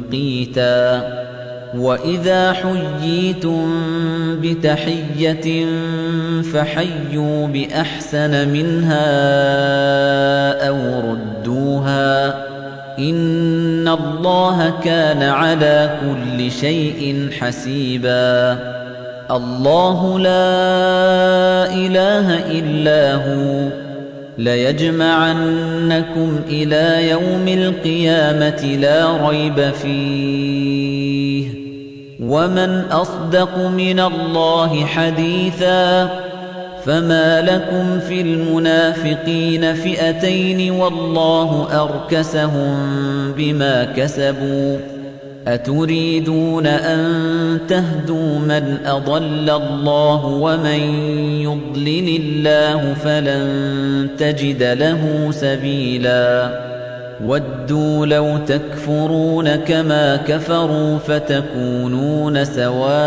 قِيتًا وَإِذَا حُيِّيتُم بِتَحِيَّةٍ فَحَيُّوا بِأَحْسَنَ مِنْهَا أَوْ رُدُّوهَا ۗ إِنَّ اللَّهَ كَانَ عَلَى كُلِّ شَيْءٍ حَسِيبًا. اللَّهُ لَا إِلَٰهَ إِلَّا هُوَ لَيَجْمَعَنَّكُمْ إِلَىٰ يَوْمِ الْقِيَامَةِ لَا رَيْبَ فِيهِ ۗ وَمَنْ أَصْدَقُ مِنَ اللَّهِ حَدِيثًا. فَمَا لَكُمْ فِي الْمُنَافِقِينَ فِئَتَيْنِ وَاللَّهُ أَرْكَسَهُم بِمَا كَسَبُوا ۚ أَتُرِيدُونَ أَن تَهْدُوا مَنْ أَضَلَّ اللَّهُ وَمَن يُضْلِلِ اللَّهُ فَلَن تَجِدَ لَهُ سَبِيلًا. وَدُّوا لَوْ تَكْفُرُونَ كَمَا كَفَرُوا فَتَكُونُونَ سَوَاءً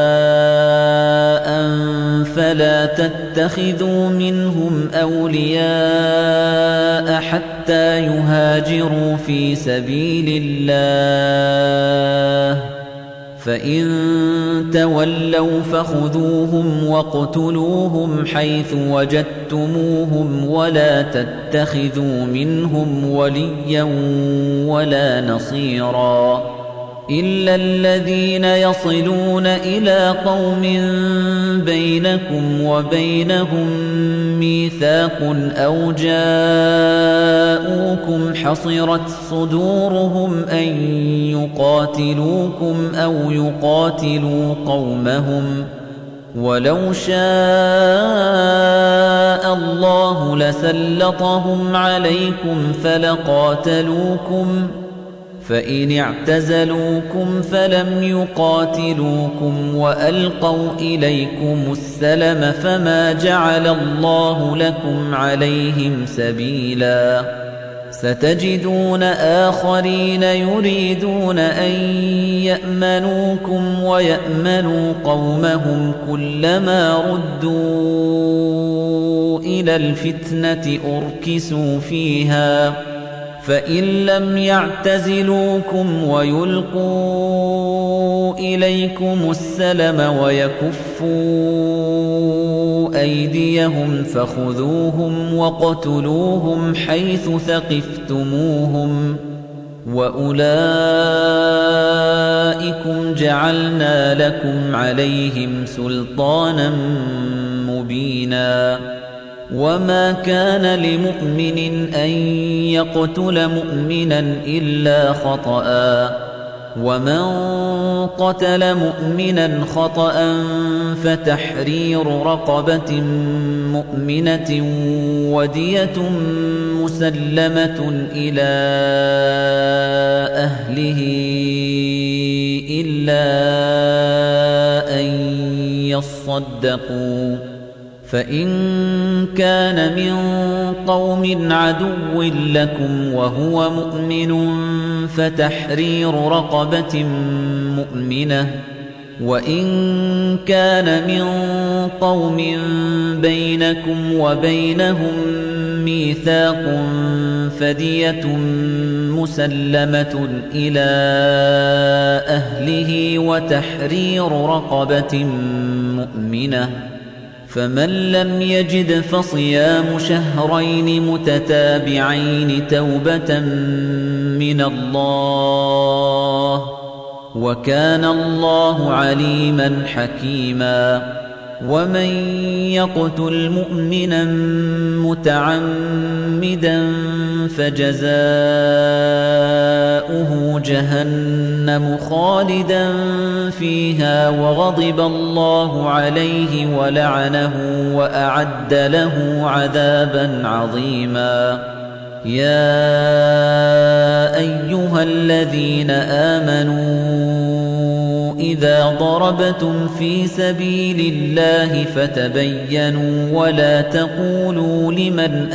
فَلَا تَتَّخِذُوا مِنْهُمْ أَوْلِيَاءَ حَتَّىٰ يُهَاجِرُوا فِي سَبِيلِ اللَّهِ ۚ فَإِن تَوَلَّوْا فَخُذُوهُمْ وَاقْتُلُوهُمْ حَيْثُ وَجَدتُّمُوهُمْ وَلَا تَتَّخِذُوا مِنْهُمْ وَلِيًّا وَلَا نَصِيرًا إِلَّا الَّذِينَ يَصِلُونَ إِلَىٰ قَوْمٍ بَيْنَكُمْ وَبَيْنَهُم مِّيثَاقٌ أَوْ جَاءُوكُمْ حَصِرَتْ صُدُورُهُمْ أَن يُقَاتِلُوكُمْ أَوْ يُقَاتِلُوا قَوْمَهُمْ ۚ وَلَوْ شَاءَ اللَّهُ لَسَلَّطَهُمْ عَلَيْكُمْ فَلَقَاتَلُوكُمْ ۚ فَإِنِ اعْتَزَلُوكُمْ فَلَمْ يُقَاتِلُوكُمْ وَأَلْقَوْا إِلَيْكُمُ السَّلَمَ فَمَا جَعَلَ اللَّهُ لَكُمْ عَلَيْهِمْ سَبِيلًا. سَتَجِدُونَ آخَرِينَ يُرِيدُونَ أَن يَأْمَنُوكُمْ وَيَأْمَنُوا قَوْمَهُمْ كُلَّمَا رُدُّوا إِلَى الْفِتْنَةِ أُرْكِسُوا فِيهَا ۚ فَإِن لَّمْ يَعْتَزِلُوكُمْ وَيُلْقُوا إِلَيْكُمُ السَّلَمَ وَيَكُفُّوا أَيْدِيَهُمْ فَخُذُوهُمْ وَاقْتُلُوهُمْ حَيْثُ ثَقِفْتُمُوهُمْ ۚ وَأُولَٰئِكُمْ جَعَلْنَا لَكُمْ عَلَيْهِمْ سُلْطَانًا مُّبِينًا. وَمَا كَانَ لِمُؤْمِنٍ أَن يَقْتُلَ مُؤْمِنًا إِلَّا خَطَأً ۚ وَمَن قَتَلَ مُؤْمِنًا خَطَأً فَتَحْرِيرُ رَقَبَةٍ مُّؤْمِنَةٍ وَدِيَةٌ مُّسَلَّمَةٌ إِلَىٰ أَهْلِهِ إِلَّا أَن يَصَّدَّقُوا ۚ فَإِن كَانَ مِن قَوْمٍ عَدُوٍّ لَّكُمْ وَهُوَ مُؤْمِنٌ فَتَحْرِيرُ رَقَبَةٍ مُّؤْمِنَةٍ ۖ وَإِن كَانَ مِن قَوْمٍ بَيْنَكُمْ وَبَيْنَهُم مِّيثَاقٌ فَدِيَةٌ مُّسَلَّمَةٌ إِلَىٰ أَهْلِهِ وَتَحْرِيرُ رَقَبَةٍ مُّؤْمِنَةٍ ۖ فَمَن لَّمْ يَجِدْ فَصِيَامُ شَهْرَيْنِ مُتَتَابِعَيْنِ تَوْبَةً مِّنَ اللَّهِ ۗ وَكَانَ اللَّهُ عَلِيمًا حَكِيمًا. وَمَن يَقْتُلْ مُؤْمِنًا مُّتَعَمِّدًا فَجَزَاؤُهُ جَهَنَّمُ خَالِدًا فِيهَا وَغَضِبَ اللَّهُ عَلَيْهِ وَلَعَنَهُ وَأَعَدَّ لَهُ عَذَابًا عَظِيمًا. يَا أَيُّهَا الَّذِينَ آمَنُوا إِذَا ضَرَبْتُمْ فِي سَبِيلِ اللَّهِ فَتَبَيَّنُوا وَلَا تَقُولُوا لِمَنْ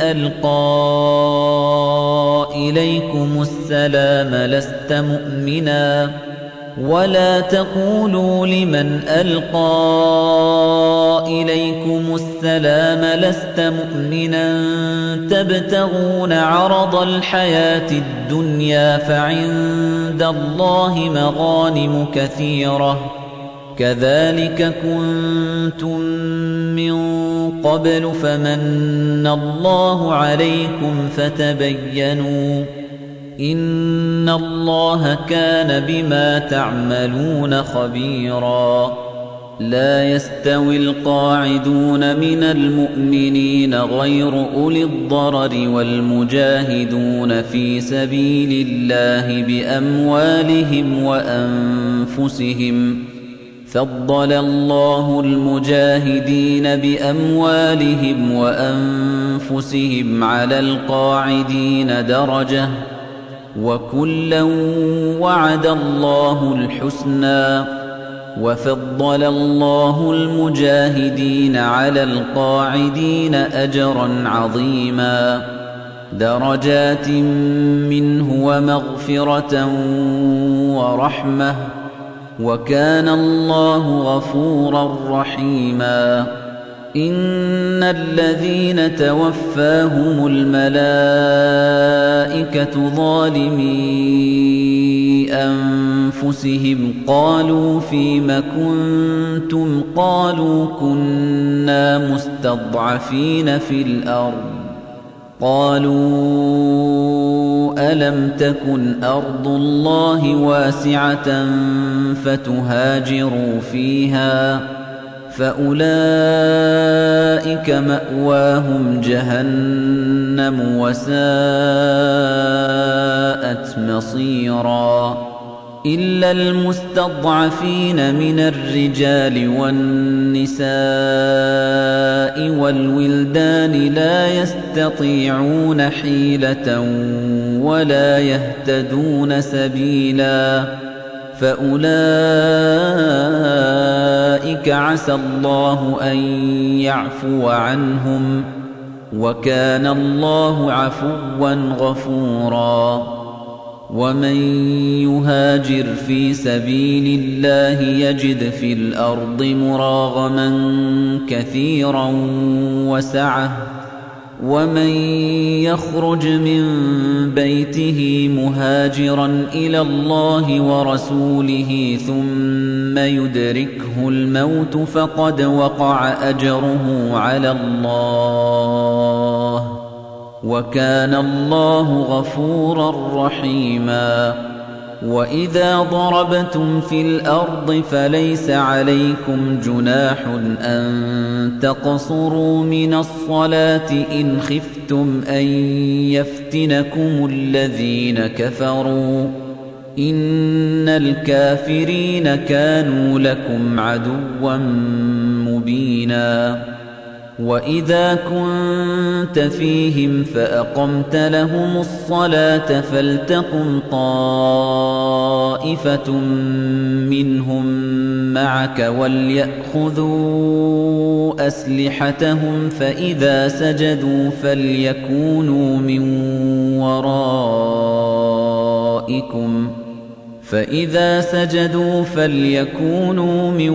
أَلْقَىٰ إِلَيْكُمُ السَّلَامَ لَسْتَ مُؤْمِنًا ۚ ولا تقولوا لمن ألقى إليكم السلام لست مؤمنا تبتغون عرض الحياة الدنيا فعند الله مغانم كثيرة كذلك كنتم من قبل فمن الله عليكم فتبينوا إن الله كان بما تعملون خبيرا لا يستوي القاعدون من المؤمنين غير أولي الضرر والمجاهدون في سبيل الله بأموالهم وأنفسهم فضل الله المجاهدين بأموالهم وأنفسهم على القاعدين درجة وكلا وعد الله الحسنى وفضل الله المجاهدين على القاعدين أجرا عظيما درجات منه ومغفرة ورحمة وكان الله غفورا رحيما إن الذين توفاهم الملائكة ظالمي أنفسهم قالوا فيم كنتم قالوا كنا مستضعفين في الأرض قالوا ألم تكن أرض الله واسعة فتهاجروا فيها فأولئك مأواهم جهنم وساءت مصيرا إلا المستضعفين من الرجال والنساء والولدان لا يستطيعون حيلة ولا يهتدون سبيلا فأولئك عسى الله أن يعفو عنهم وكان الله عفوا غفورا ومن يهاجر في سبيل الله يجد في الأرض مراغما كثيرا وسعة ومن يخرج من بيته مهاجرا إلى الله ورسوله ثم يدركه الموت فقد وقع أجره على الله وكان الله غفورا رحيما وإذا ضربتم في الأرض فليس عليكم جناح أن تقصروا من الصلاة إن خفتم أن يفتنكم الذين كفروا إن الكافرين كانوا لكم عدوا مبينا وإذا كنت فيهم فأقمت لهم الصلاة فلتقم طائفة منهم معك وليأخذوا أسلحتهم فإذا سجدوا فليكونوا من ورائكم فإذا سجدوا فليكونوا من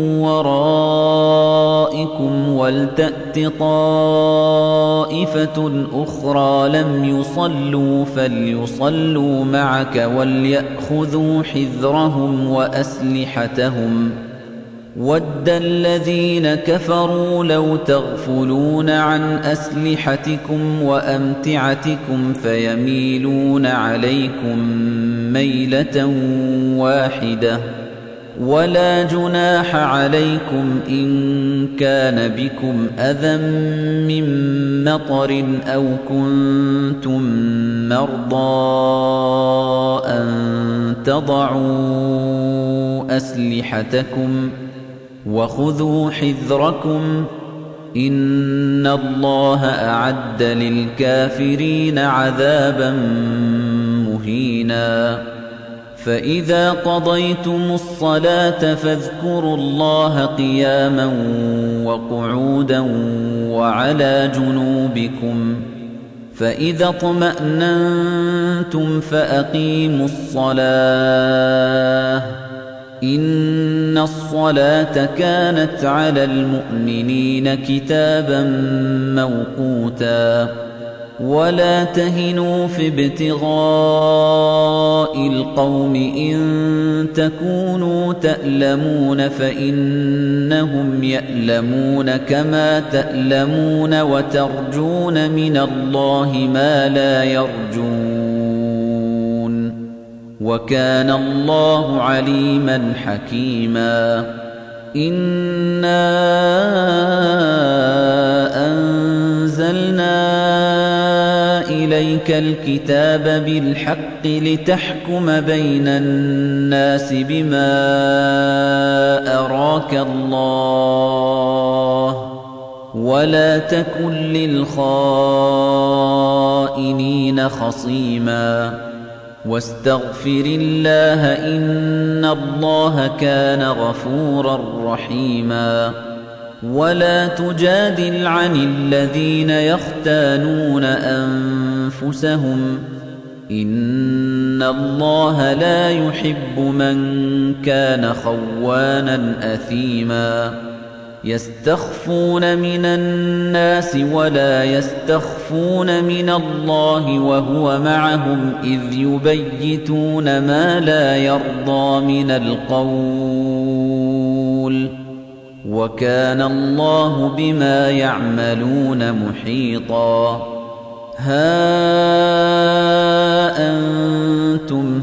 ورائكم ولتأت طائفة أخرى لم يصلوا فليصلوا معك وليأخذوا حذرهم وأسلحتهم وَدَّ الَّذِينَ كَفَرُوا لَوْ تَغْفُلُونَ عَنْ أَسْلِحَتِكُمْ وَأَمْتِعَتِكُمْ فَيَمِيلُونَ عَلَيْكُمْ مَيْلَةً وَاحِدَةً وَلَا جُنَاحَ عَلَيْكُمْ إِن كَانَ بِكُمْ أَذًى مِّن مَّطَرٍ أَوْ كُنتُم مَّرْضَىٰ أَن تَضَعُوا أَسْلِحَتَكُمْ وَخُذُوا حِذْرَكُمْ إِنَّ اللَّهَ أَعَدَّ لِلْكَافِرِينَ عَذَابًا مُّهِينًا فَإِذَا قَضَيْتُمُ الصَّلَاةَ فاذكروا اللَّهَ قِيَامًا وَقُعُودًا وَعَلَى جُنُوبِكُمْ فَإِذَا اطْمَأْنَنتُمْ فَأَقِيمُوا الصَّلَاةَ إِنَّ الصَّلَاةَ كَانَتْ عَلَى الْمُؤْمِنِينَ كِتَابًا مَّوْقُوتًا وَلَا تَهِنُوا فِي ابْتِغَاءِ الْقَوْمِ إِن تَكُونُوا تَأْلَمُونَ فَإِنَّهُمْ يَأْلَمُونَ كَمَا تَأْلَمُونَ وَتَرْجُونَ مِنَ اللَّهِ مَا لَا يَرْجُونَ وَكَانَ اللَّهُ عَلِيمًا حَكِيمًا إِنَّا أَنزَلْنَا إِلَيْكَ الْكِتَابَ بِالْحَقِّ لِتَحْكُمَ بَيْنَ النَّاسِ بِمَا أَرَاكَ اللَّهُ وَلَا تَكُن لِّلْخَائِنِينَ خَصِيمًا وَاسْتَغْفِرِ اللَّهَ إِنَّ اللَّهَ كَانَ غَفُورًا رَّحِيمًا وَلَا تُجَادِلْ عَنِ الَّذِينَ يَخْتَانُونَ أَنفُسَهُمْ إِنَّ اللَّهَ لَا يُحِبُّ مَن كَانَ خَوَّانًا أَثِيمًا يَسْتَخْفُونَ مِنَ النَّاسِ وَلَا يَسْتَخْفُونَ مِنَ اللَّهِ وَهُوَ مَعَهُمْ إِذْ يُبَيِّتُونَ مَا لَا يَرْضَىٰ مِنَ الْقَوْلِ وَكَانَ اللَّهُ بِمَا يَعْمَلُونَ مُحِيطًا هَا أَنتُمْ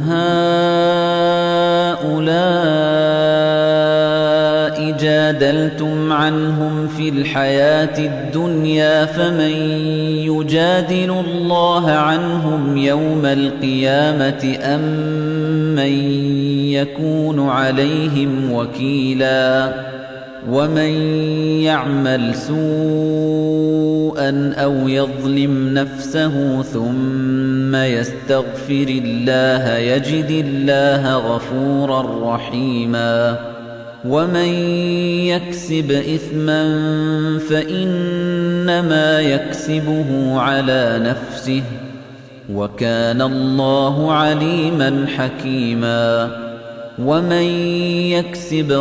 هَؤُلَاءِ جَادَلْتُمْ عَنْهُمْ فِي الْحَيَاةِ الدُّنْيَا فَمَن يُجَادِلُ اللَّهَ عَنْهُمْ يَوْمَ الْقِيَامَةِ أَم مَّن يَكُونُ عَلَيْهِمْ وَكِيلًا وَمَن يَعْمَلْ سُوءًا أَوْ يَظْلِمْ نَفْسَهُ ثُمَّ يَسْتَغْفِرِ اللَّهَ يَجِدِ اللَّهَ غَفُورًا رَّحِيمًا وَمَن يَكْسِبْ إِثْمًا فَإِنَّمَا يَكْسِبُهُ عَلَى نَفْسِهِ وَكَانَ اللَّهُ عَلِيمًا حَكِيمًا وَمَن يَكْسِبْ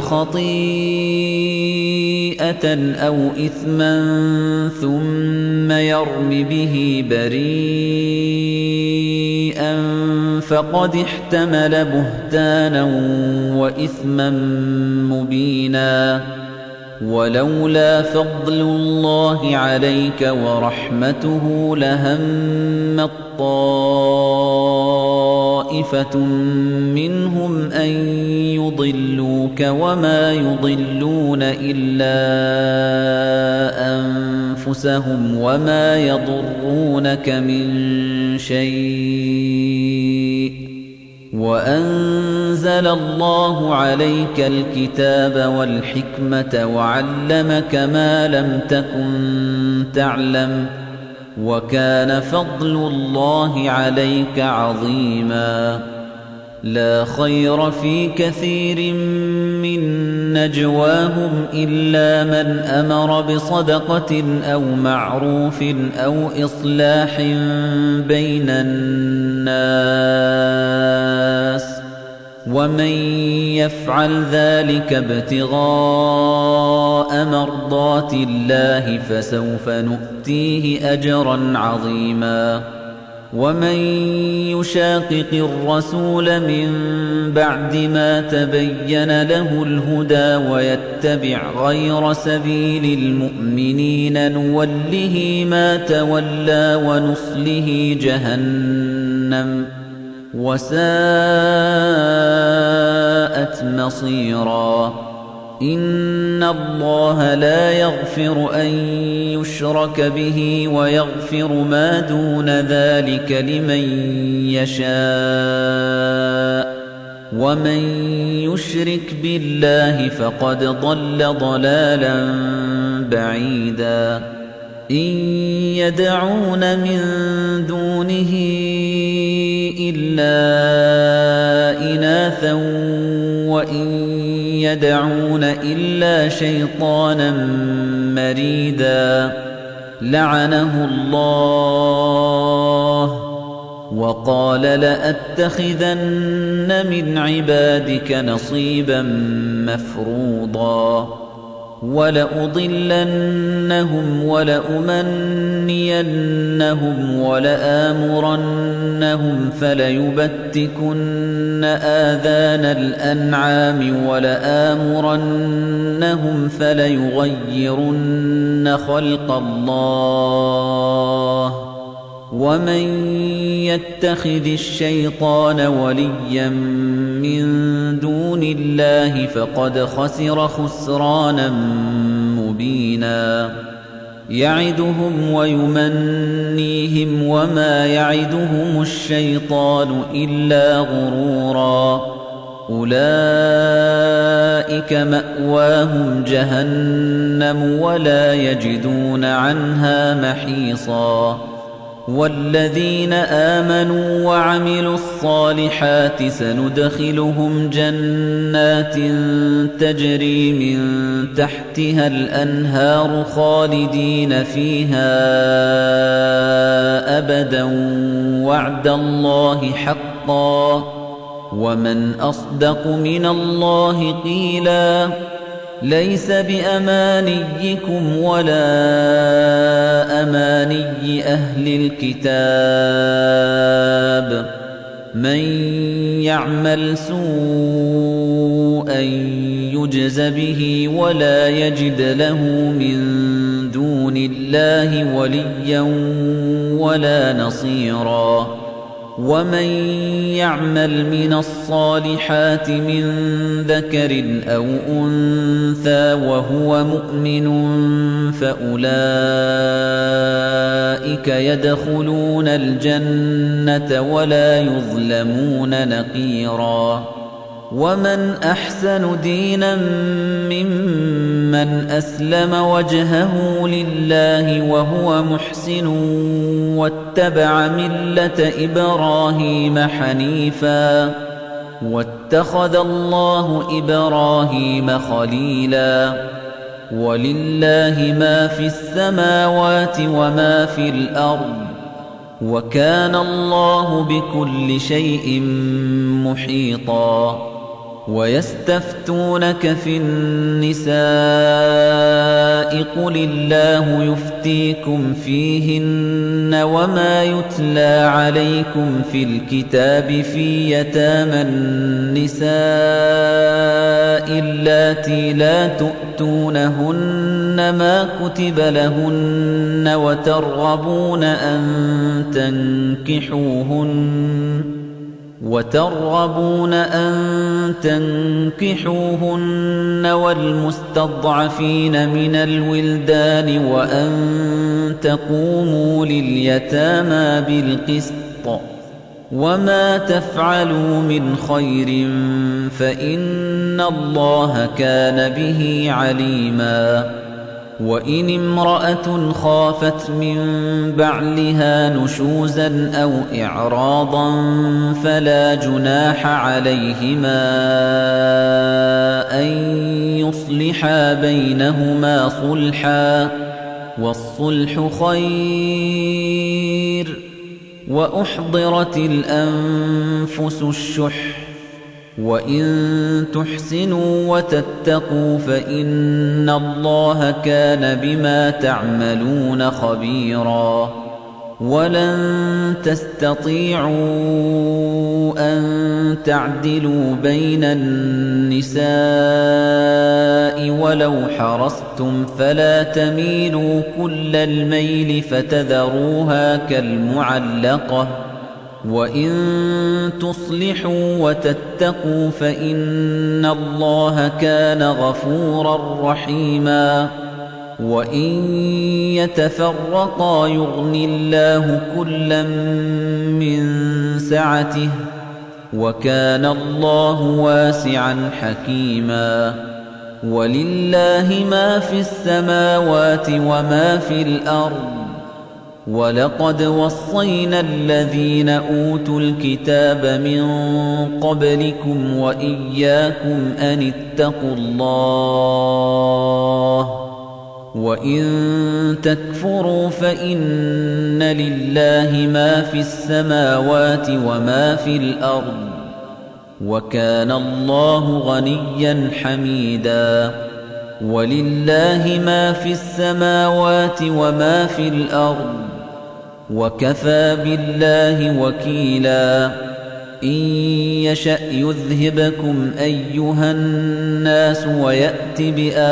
خَطِيئَةً أَوْ إِثْمًا ثُمَّ يَرْمِ بِهِ بَرِيئًا فَقَدِ احْتَمَلَ بُهْتَانًا وَإِثْمًا مُّبِينًا وَلَوْلَا فَضْلُ اللَّهِ عَلَيْكَ وَرَحْمَتُهُ لَهَمَّت طَّائِفَةٌ مِّنْهُمْ أَن يُضِلُّوكَ وَمَا يُضِلُّونَ إِلَّا أَنفُسَهُمْ وَمَا يَضُرُّونَكَ مِن شَيْءٍ وَأَنزَلَ اللَّهُ عَلَيْكَ الْكِتَابَ وَالْحِكْمَةَ وَعَلَّمَكَ مَا لَمْ تَكُن تَعْلَمُ وَكَانَ فَضْلُ اللَّهِ عَلَيْكَ عَظِيمًا لَا خَيْرَ فِي كَثِيرٍ مِّن نَّجْوَاهُمْ إِلَّا مَنْ أَمَرَ بِصَدَقَةٍ أَوْ مَعْرُوفٍ أَوْ إِصْلَاحٍ بَيْنَ النَّاسِ وَمَن يَفْعَلْ ذَلِكَ ابْتِغَاءَ مَرْضَاتِ اللَّهِ فَسَوْفَ نُؤْتِيهِ أَجْرًا عَظِيمًا وَمَن يُشَاقِقِ الرَّسُولَ مِن بَعْدِ مَا تَبَيَّنَ لَهُ الْهُدَى وَيَتَّبِعْ غَيْرَ سَبِيلِ الْمُؤْمِنِينَ نُوَلِّهِ مَا تَوَلَّىٰ وَنُصْلِهِ جَهَنَّمَ وَسَاءَتْ مَصِيرًا إِنَّ اللَّهَ لَا يَغْفِرُ أَن يُشْرَكَ بِهِ وَيَغْفِرُ مَا دُونَ ذَلِكَ لِمَن يَشَاءُ وَمَن يُشْرِكْ بِاللَّهِ فَقَدْ ضَلَّ ضَلَالًا بَعِيدًا إِن يَدْعُونَ مِن دُونِهِ إِلَّا إِنَاثًا وَإِن يَدْعُونَ إِلَّا شَيْطَانًا مَّرِيدًا لَّعَنَهُ اللَّهُ وقال لأتخذن من عبادك نصيبا مفروضا ولأضلنهم ولأمنينهم ولآمرنهم فليبتكن آذان الأنعام ولآمرنهم فليغيرن خلق الله ومن يتخذ الشيطان وليا من دون الله فقد خسر خسرانا مبينا يعدهم ويمنيهم وما يعدهم الشيطان إلا غرورا أولئك مأواهم جهنم ولا يجدون عنها محيصا والذين آمنوا وعملوا الصالحات سندخلهم جنات تجري من تحتها الأنهار خالدين فيها أبدا وعد الله حقا ومن أصدق من الله قيلا ليس بأمانيكم ولا أماني أهل الكتاب من يعمل سوءا يجز به ولا يجد له من دون الله وليا ولا نصيرا ومن يعمل من الصالحات من ذكر أو أنثى وهو مؤمن فأولئك يدخلون الجنة ولا يظلمون نقيرا ومن أحسن دينا ممن أسلم وجهه لله وهو محسن واتبع ملة إبراهيم حنيفا واتخذ الله إبراهيم خليلا ولله ما في السماوات وما في الأرض وكان الله بكل شيء محيطا ويستفتونك في النساء قل الله يفتيكم فيهن وما يتلى عليكم في الكتاب في يتامى النساء اللاتي لا تؤتونهن ما كتب لهن وترغبون أن تنكحوهن وترغبون أن تنكحوهن والمستضعفين من الولدان وأن تقوموا لليتامى بالقسط وما تفعلوا من خير فإن الله كان به عليما وإن امرأة خافت من بعلها نشوزا أو إعراضا فلا جناح عليهما أن يصلحا بينهما صلحا والصلح خير وأحضرت الأنفس الشح وإن تحسنوا وتتقوا فإن الله كان بما تعملون خبيرا ولن تستطيعوا أن تعدلوا بين النساء ولو حرصتم فلا تميلوا كل الميل فتذروها كالمعلقة وإن تصلحوا وتتقوا فإن الله كان غفورا رحيما وإن يتفرقا يغن الله كلا من سعته وكان الله واسعا حكيما ولله ما في السماوات وما في الأرض وَلَقَدْ وَصَّيْنَا الَّذِينَ أُوتُوا الْكِتَابَ مِنْ قَبْلِكُمْ وَإِيَّاكُمْ أَنِ اتَّقُوا اللَّهَ وَإِن تَكْفُرُوا فَإِنَّ لِلَّهِ مَا فِي السَّمَاوَاتِ وَمَا فِي الْأَرْضِ وَكَانَ اللَّهُ غَنِيًّا حَمِيدًا وَلِلَّهِ مَا فِي السَّمَاوَاتِ وَمَا في الْأَرْضِ وَكَفَى بِاللَّهِ وَكِيلًا إِن يَشَأْ يُذْهِبْكُمْ أَيُّهَا النَّاسُ وَيَأْتِ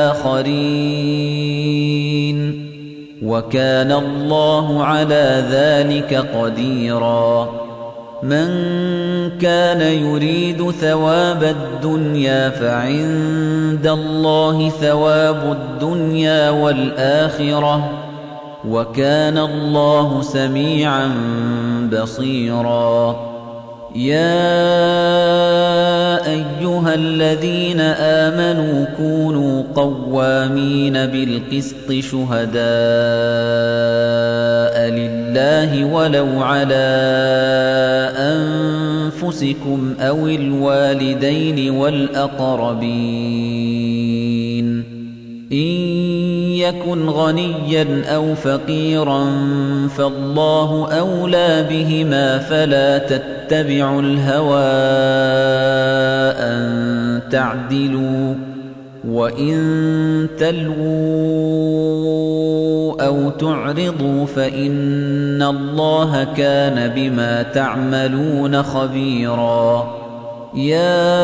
بِآخَرِينَ وَكَانَ اللَّهُ عَلَى ذَلِكَ قَدِيرًا مَنْ كَانَ يُرِيدُ ثَوَابَ الدُّنْيَا فَعِندَ اللَّهِ ثَوَابُ الدُّنْيَا وَالْآخِرَةِ وَكَانَ اللَّهُ سَمِيعًا بَصِيرًا يَا أَيُّهَا الَّذِينَ آمَنُوا كُونُوا قَوَّامِينَ بِالْقِسْطِ شُهَدَاءَ لِلَّهِ وَلَوْ عَلَىٰ أَنفُسِكُمْ أَوِ الْوَالِدَيْنِ وَالْأَقْرَبِينَ إِن يَكُنْ غَنِيًّا أَوْ فَقِيرًا فَاللَّهُ أَوْلَىٰ بِهِمَا فَلَا تَتَّبِعُوا الْهَوَىٰ أَن تَعْدِلُوا وَإِن تَلْوُوا أَوْ تُعْرِضُوا فَإِنَّ اللَّهَ كَانَ بِمَا تَعْمَلُونَ خَبِيرًا يَا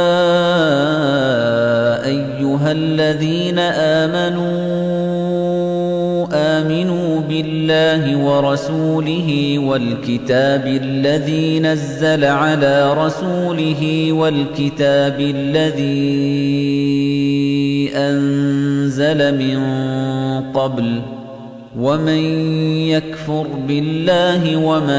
أَيُّهَا الَّذِينَ آمَنُوا آمِنُوا بِاللَّهِ وَرَسُولِهِ وَالْكِتَابِ الَّذِي نَزَّلَ عَلَى رَسُولِهِ وَالْكِتَابِ الَّذِي أَنزَلَ مِن قَبْلُ وَمَن يَكْفُرْ بِاللَّهِ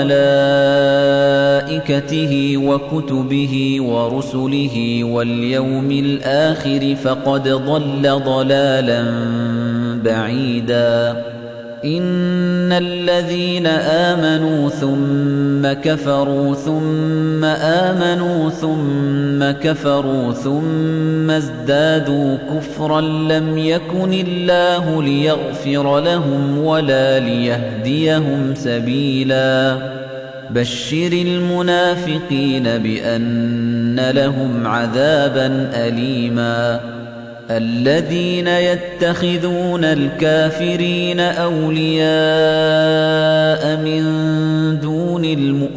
وَمَلَائِكَتِهِ وَكُتُبِهِ وَرُسُلِهِ وَالْيَوْمِ الْآخِرِ فَقَدْ ضَلَّ ضَلَالًا بَعِيدًا إِنَّ الَّذِينَ آمَنُوا ثُمَّ كَفَرُوا ثُمَّ آمَنُوا ثُمَّ كَفَرُوا ثُمَّ ازْدَادُوا كُفْرًا لَّمْ يَكُنِ اللَّهُ لِيَغْفِرَ لَهُمْ وَلَا لِيَهْدِيَهُمْ سَبِيلًا بَشِّرِ الْمُنَافِقِينَ بِأَنَّ لَهُمْ عَذَابًا أَلِيمًا الَّذِينَ يَتَّخِذُونَ الْكَافِرِينَ أَوْلِيَاءَ مِن دُونِ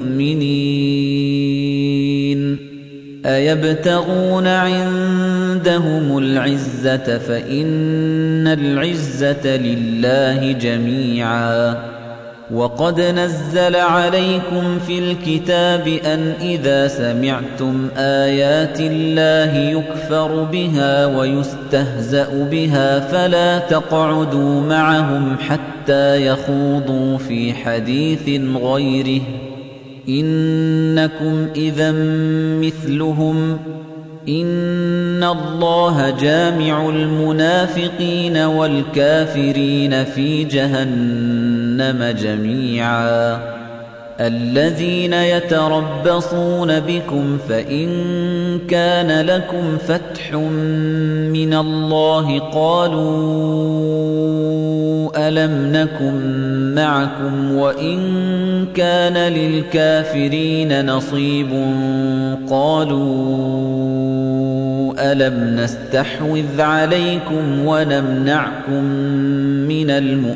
الْمُؤْمِنِينَ أَيَبْتَغُونَ عِندَهُمُ الْعِزَّةَ فَإِنَّ الْعِزَّةَ لِلَّهِ جَمِيعًا وَقَدْ نَزَّلَ عَلَيْكُمْ فِي الْكِتَابِ أَنْ إِذَا سَمِعْتُمْ آيَاتِ اللَّهِ يُكْفَرُ بِهَا وَيُسْتَهْزَأُ بِهَا فَلَا تَقْعُدُوا مَعَهُمْ حَتَّى يَخُوضُوا فِي حَدِيثٍ غَيْرِهِ إِنَّكُمْ إِذًا مِثْلُهُمْ إِنَّ اللَّهَ جَامِعُ الْمُنَافِقِينَ وَالْكَافِرِينَ فِي جَهَنَّمَ جَمِيعًا الَّذِينَ يَتَرَبَّصُونَ بِكُمْ فَإِن كَانَ لَكُمْ فَتْحٌ مِّنَ اللَّهِ قَالُوا أَلَمْ نَكُن مَّعَكُمْ وَإِن كَانَ لِلْكَافِرِينَ نَصِيبٌ قَالُوا أَلَمْ نَسْتَحْوِذْ عَلَيْكُمْ وَنَمْنَعْكُم مِّنَ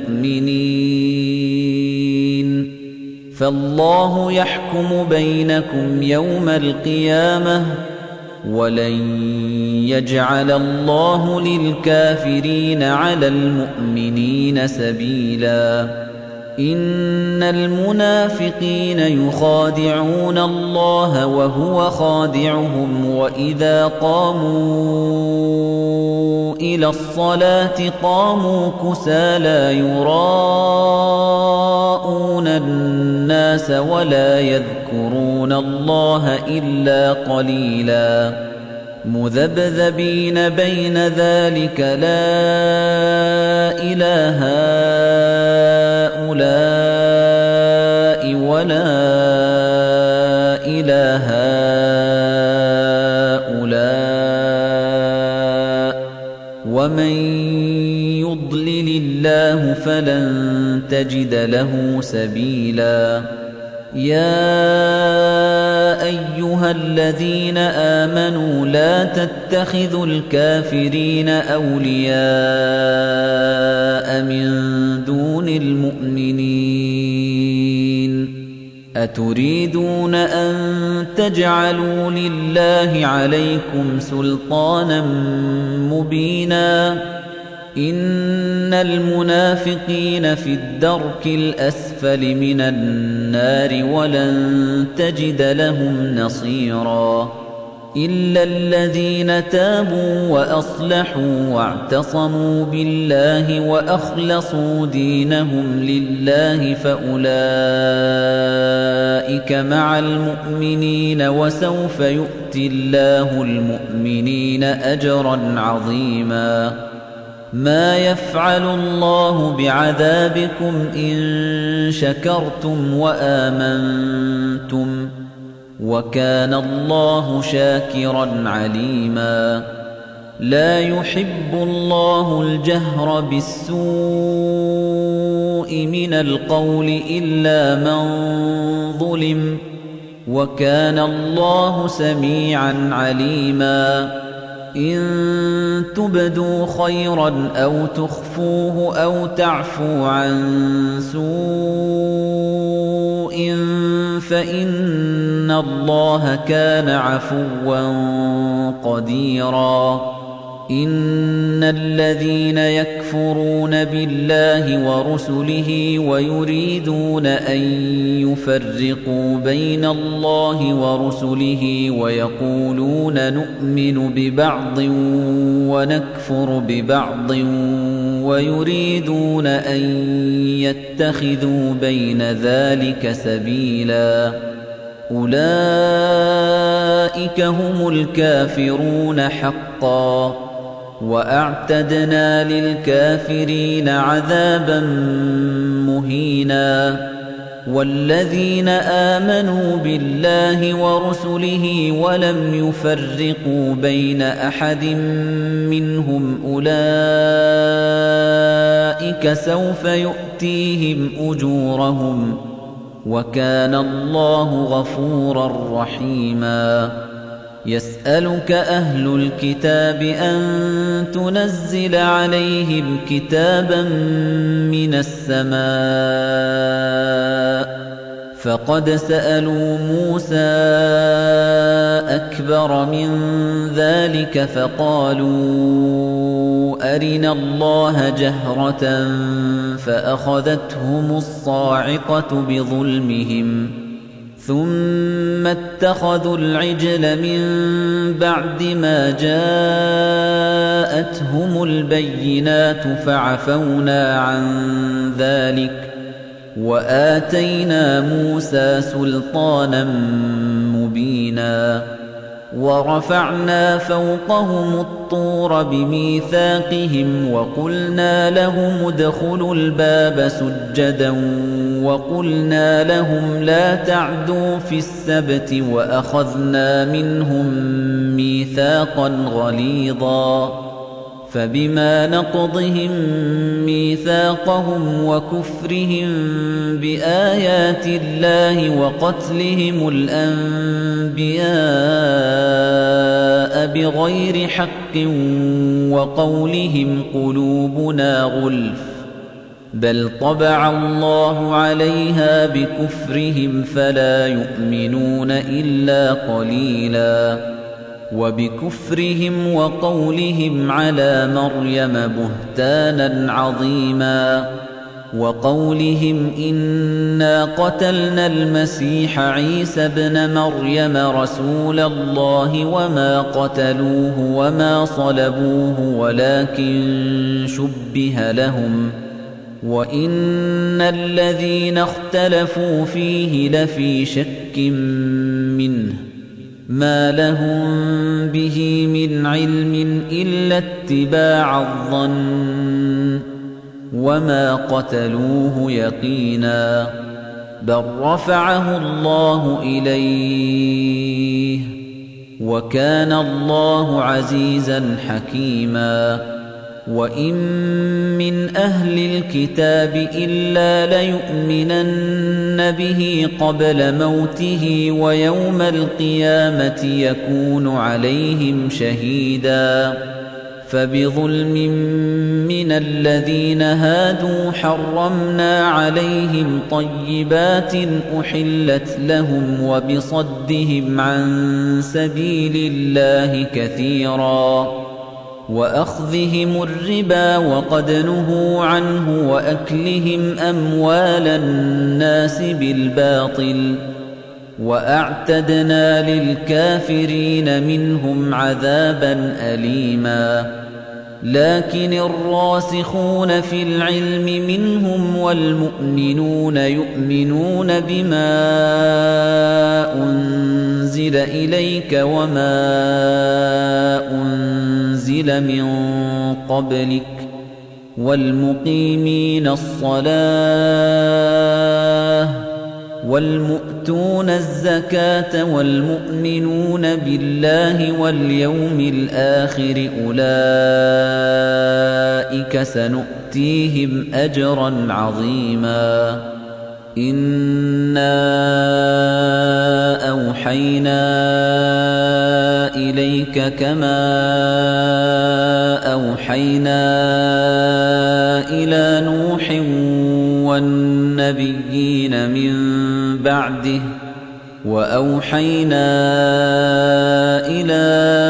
الْمُؤْمِنِينَ فَاللَّهُ يَحْكُمُ بَيْنَكُمْ يَوْمَ الْقِيَامَةِ وَلَن يَجْعَلَ اللَّهُ لِلْكَافِرِينَ عَلَى الْمُؤْمِنِينَ سَبِيلًا إِنَّ الْمُنَافِقِينَ يُخَادِعُونَ اللَّهَ وَهُوَ خَادِعُهُمْ وَإِذَا قَامُوا إِلَى الصَّلَاةِ قَامُوا كُسَالَى يُرَاءُونَ النَّاسَ وَلَا يَذْكُرُونَ اللَّهَ إِلَّا قَلِيلًا مُذَبْذَبِينَ بَيْنَ ذَلِكَ لَا إِلَٰهَ هَٰؤُلَاءِ وَلَا إِلَٰهَ هَٰؤُلَاءِ وَمَن يُضْلِلِ الله فلن تجد له سبيلا يا أيها الذين آمنوا لا تتخذوا الكافرين أولياء من دون المؤمنين أتريدون أن تجعلوا لله عليكم سلطانا مبينا إن المنافقين في الدرك الأسفل من النار ولن تجد لهم نصيرا إلا الذين تابوا وأصلحوا واعتصموا بالله وأخلصوا دينهم لله فأولئك مع المؤمنين وسوف يؤتي الله المؤمنين أجرا عظيما ما يفعل الله بعذابكم إن شكرتم وآمنتم وكان الله شاكرا عليما لا يحب الله الجهر بالسوء من القول إلا من ظلم وكان الله سميعا عليما إن تبدوا خيرا أو تخفوه أو تعفو عن سوء فإن الله كان عفوا قديرا إن الذين يكفرون بالله ورسله ويريدون أن يفرقوا بين الله ورسله ويقولون نؤمن ببعض ونكفر ببعض ويريدون أن يتخذوا بين ذلك سبيلا أولئك هم الكافرون حقا وأعتدنا للكافرين عذابا مهينا والذين آمنوا بالله ورسله ولم يفرقوا بين أحد منهم أولئك سوف يؤتيهم أجورهم وكان الله غفورا رحيما يسألك أهل الكتاب أن تنزل عليهم كتابا من السماء فقد سألوا موسى أكبر من ذلك فقالوا أرنا الله جهرة فأخذتهم الصاعقة بظلمهم ثم اتخذوا العجل من بعد ما جاءتهم البينات فعفونا عن ذلك وآتينا موسى سلطانا مبينا ورفعنا فوقهم الطور بميثاقهم وقلنا لهم ادخلوا الباب سجدا وقلنا لهم لا تعدوا في السبت وأخذنا منهم ميثاقا غليظا فبما نقضهم ميثاقهم وكفرهم بآيات الله وقتلهم الأنبياء بغير حق وقولهم قلوبنا غلف بل طبع الله عليها بكفرهم فلا يؤمنون إلا قليلا وبكفرهم وقولهم على مريم بهتانا عظيما وقولهم إنا قتلنا المسيح عيسى ابن مريم رسول الله وما قتلوه وما صلبوه ولكن شبه لهم وإن الذين اختلفوا فيه لفي شك منه ما لهم به من علم إلا اتباع الظن وما قتلوه يقينا بل رفعه الله إليه وكان الله عزيزا حكيما وَإِن مِّنْ أَهْلِ الْكِتَابِ إِلَّا لَيُؤْمِنَنَّ بِهِ قَبْلَ مَوْتِهِ وَيَوْمَ الْقِيَامَةِ يَكُونُ عَلَيْهِمْ شَهِيدًا فَبِظُلْمٍ مِّنَ الَّذِينَ هَادُوا حَرَّمْنَا عَلَيْهِمْ طَيِّبَاتٍ أُحِلَّتْ لَهُمْ وَبِصَدِّهِمْ عَن سَبِيلِ اللَّهِ كَثِيرًا وَأَخْذِهِمُ الرِّبَا وَقَدْ نُهُوا عَنْهُ وَأَكْلِهِمْ أَمْوَالَ النَّاسِ بِالْبَاطِلِ وَأَعْتَدْنَا لِلْكَافِرِينَ مِنْهُمْ عَذَابًا أَلِيمًا لَكِنِ الرَّاسِخُونَ فِي الْعِلْمِ مِنْهُمْ وَالْمُؤْمِنُونَ يُؤْمِنُونَ بِمَا أُنْزِلَ إِلَيْكَ وَمَا أُنْزِلَ مِنْ قَبْلِكَ وَالْمُقِيمِينَ الصَّلَاةَ وَالْمُؤْتُونَ الزَّكَاةَ وَالْمُؤْمِنُونَ بِاللَّهِ وَالْيَوْمِ الْآخِرِ أُولَئِكَ سَنُؤْتِيهِمْ أَجْرًا عَظِيمًا إِنَّا أَوْحَيْنَا إِلَيْكَ كَمَا أَوْحَيْنَا إِلَى نُوحٍ وَالنَّبِيِّينَ مِن بَعْدِهِ وَأَوْحَيْنَا إِلَى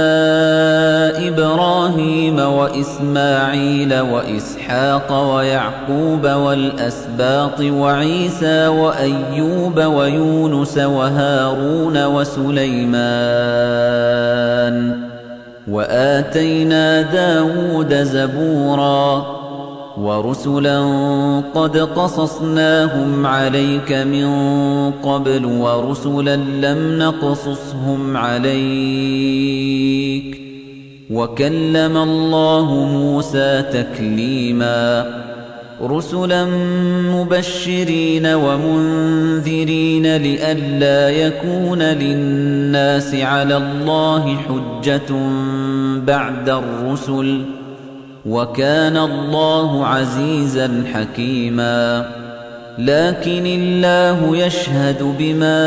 إِبْرَاهِيمَ وَإِسْمَاعِيلَ وَإِسْحَاقَ وَيَعْقُوبَ وَالْأَسْبَاطِ وَعِيسَى وَأَيُّوبَ وَيُونُسَ وَهَارُونَ وَسُلَيْمَانَ وَآتَيْنَا دَاوُودَ زَبُورًا وَرُسُلًا قَدْ قَصَصْنَاهُمْ عَلَيْكَ مِنْ قَبْلُ وَرُسُلًا لَمْ نَقْصُصْهُمْ عَلَيْكَ وَكَلَّمَ اللَّهُ مُوسَى تَكْلِيمًا رُسُلًا مُبَشِّرِينَ وَمُنذِرِينَ لِئَلَّا يَكُونَ لِلنَّاسِ عَلَى اللَّهِ حُجَّةٌ بَعْدَ الرُّسُلِ وَكَانَ اللَّهُ عَزِيزًا حَكِيمًا لَكِنِ اللَّهُ يَشْهَدُ بِمَا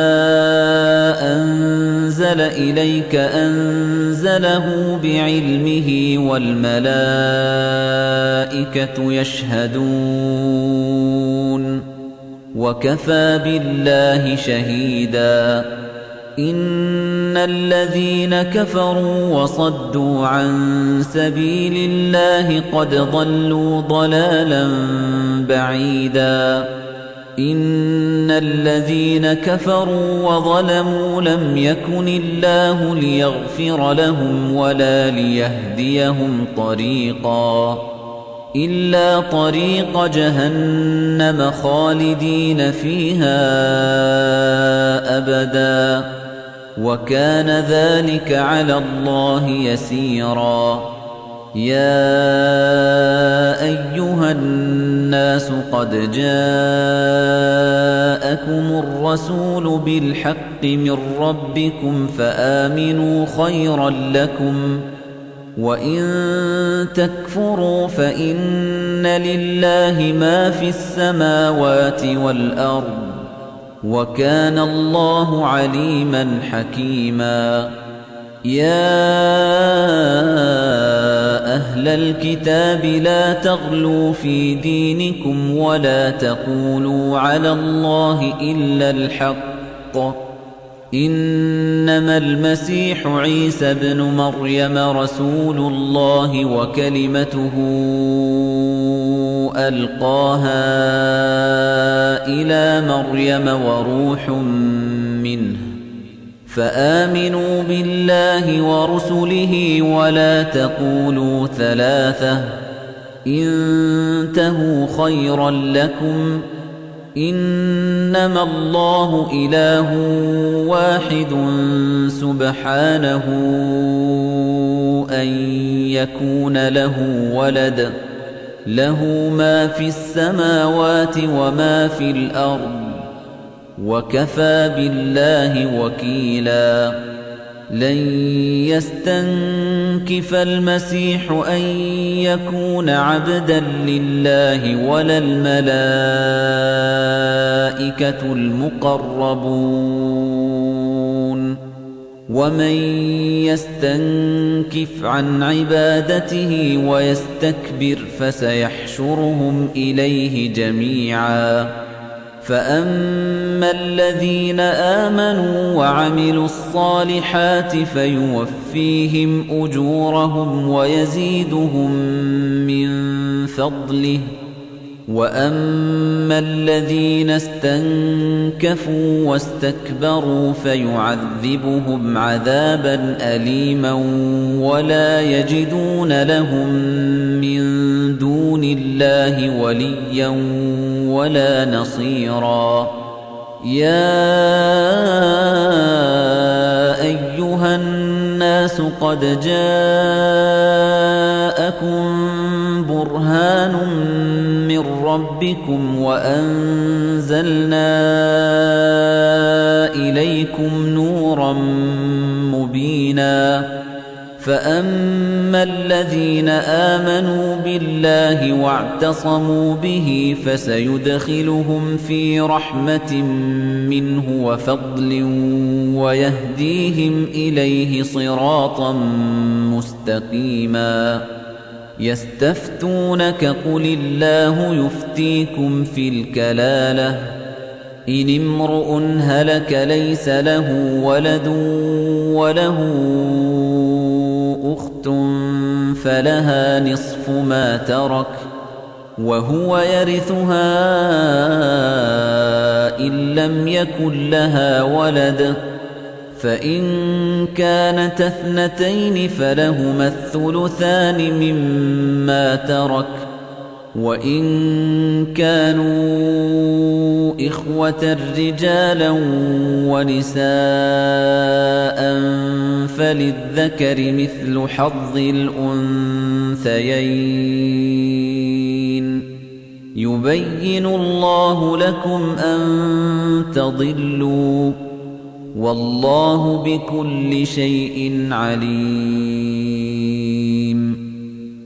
أَنزَلَ إِلَيْكَ أَنزَلَهُ بِعِلْمِهِ وَالْمَلَائِكَةُ يَشْهَدُونَ وَكَفَى بِاللَّهِ شَهِيدًا إِنَّ الَّذِينَ كَفَرُوا وَصَدُّوا عَن سَبِيلِ اللَّهِ قَدْ ضَلُّوا ضَلَالًا بَعِيدًا إِنَّ الَّذِينَ كَفَرُوا وَظَلَمُوا لَمْ يَكُنِ اللَّهُ لِيَغْفِرَ لَهُمْ وَلَا لِيَهْدِيَهُمْ طَرِيقًا إِلَّا طَرِيقَ جَهَنَّمَ خَالِدِينَ فِيهَا أَبَدًا وَكَانَ ذَلِكَ عَلَى اللَّهِ يَسِيرًا يَا أَيُّهَا النَّاسُ قَدْ جَاءَكُمُ الرَّسُولُ بِالْحَقِّ مِنْ رَبِّكُمْ فَآمِنُوا خَيْرًا لَكُمْ وَإِن تَكْفُرُوا فَإِنَّ لِلَّهِ مَا فِي السَّمَاوَاتِ وَالْأَرْضِ وَكَانَ اللَّهُ عَلِيمًا حَكِيمًا يَا أَهْلَ الْكِتَابِ لَا تَغْلُوا فِي دِينِكُمْ وَلَا تَقُولُوا عَلَى اللَّهِ إِلَّا الْحَقَّ إِنَّمَا الْمَسِيحُ عِيسَى ابْنُ مَرْيَمَ رَسُولُ اللَّهِ وَكَلِمَتُهُ أَلْقَاهَا إِلَى مَرْيَمَ وَرُوحٌ مِّنْهُ فَآمِنُوا بِاللَّهِ وَرُسُلِهِ وَلَا تَقُولُوا ثَلَاثَةٌ انتهوا خَيْرًا لَّكُمْ إِنَّمَا اللَّهُ إِلَٰهٌ وَاحِدٌ سُبْحَانَهُ أَن يَكُونَ لَهُ وَلَدٌ لَّهُ مَا فِي السَّمَاوَاتِ وَمَا فِي الْأَرْضِ وَكَفَى بِاللَّهِ وَكِيلًا لن يستنكف المسيح أن يكون عبدا لله ولا الملائكة المقربون ومن يستنكف عن عبادته ويستكبر فسيحشرهم إليه جميعا فأما الذين آمنوا وعملوا الصالحات فيوفيهم أجورهم ويزيدهم من فضله وأما الذين استنكفوا واستكبروا فيعذبهم عذابا أليما ولا يجدون لهم من دون الله وليا ولا نصيرا يا أيها الناس قد جاءكم برهان من ربكم وأنزلنا إليكم نورا مبينا فأما الذين آمنوا بالله واعتصموا به فسيدخلهم في رحمة منه وفضل ويهديهم إليه صراطا مستقيما يستفتونك قل الله يفتيكم في الكلالة إن امرؤ هلك ليس له ولد وله أخت فلها نصف ما ترك وهو يرثها إن لم يكن لها ولد فإن كانت اثنتين فلهما الثلثان مما ترك وإن كانوا إخوة رجالا ونساء فللذكر مثل حظ الأنثيين يبين الله لكم أن تضلوا والله بكل شيء عليم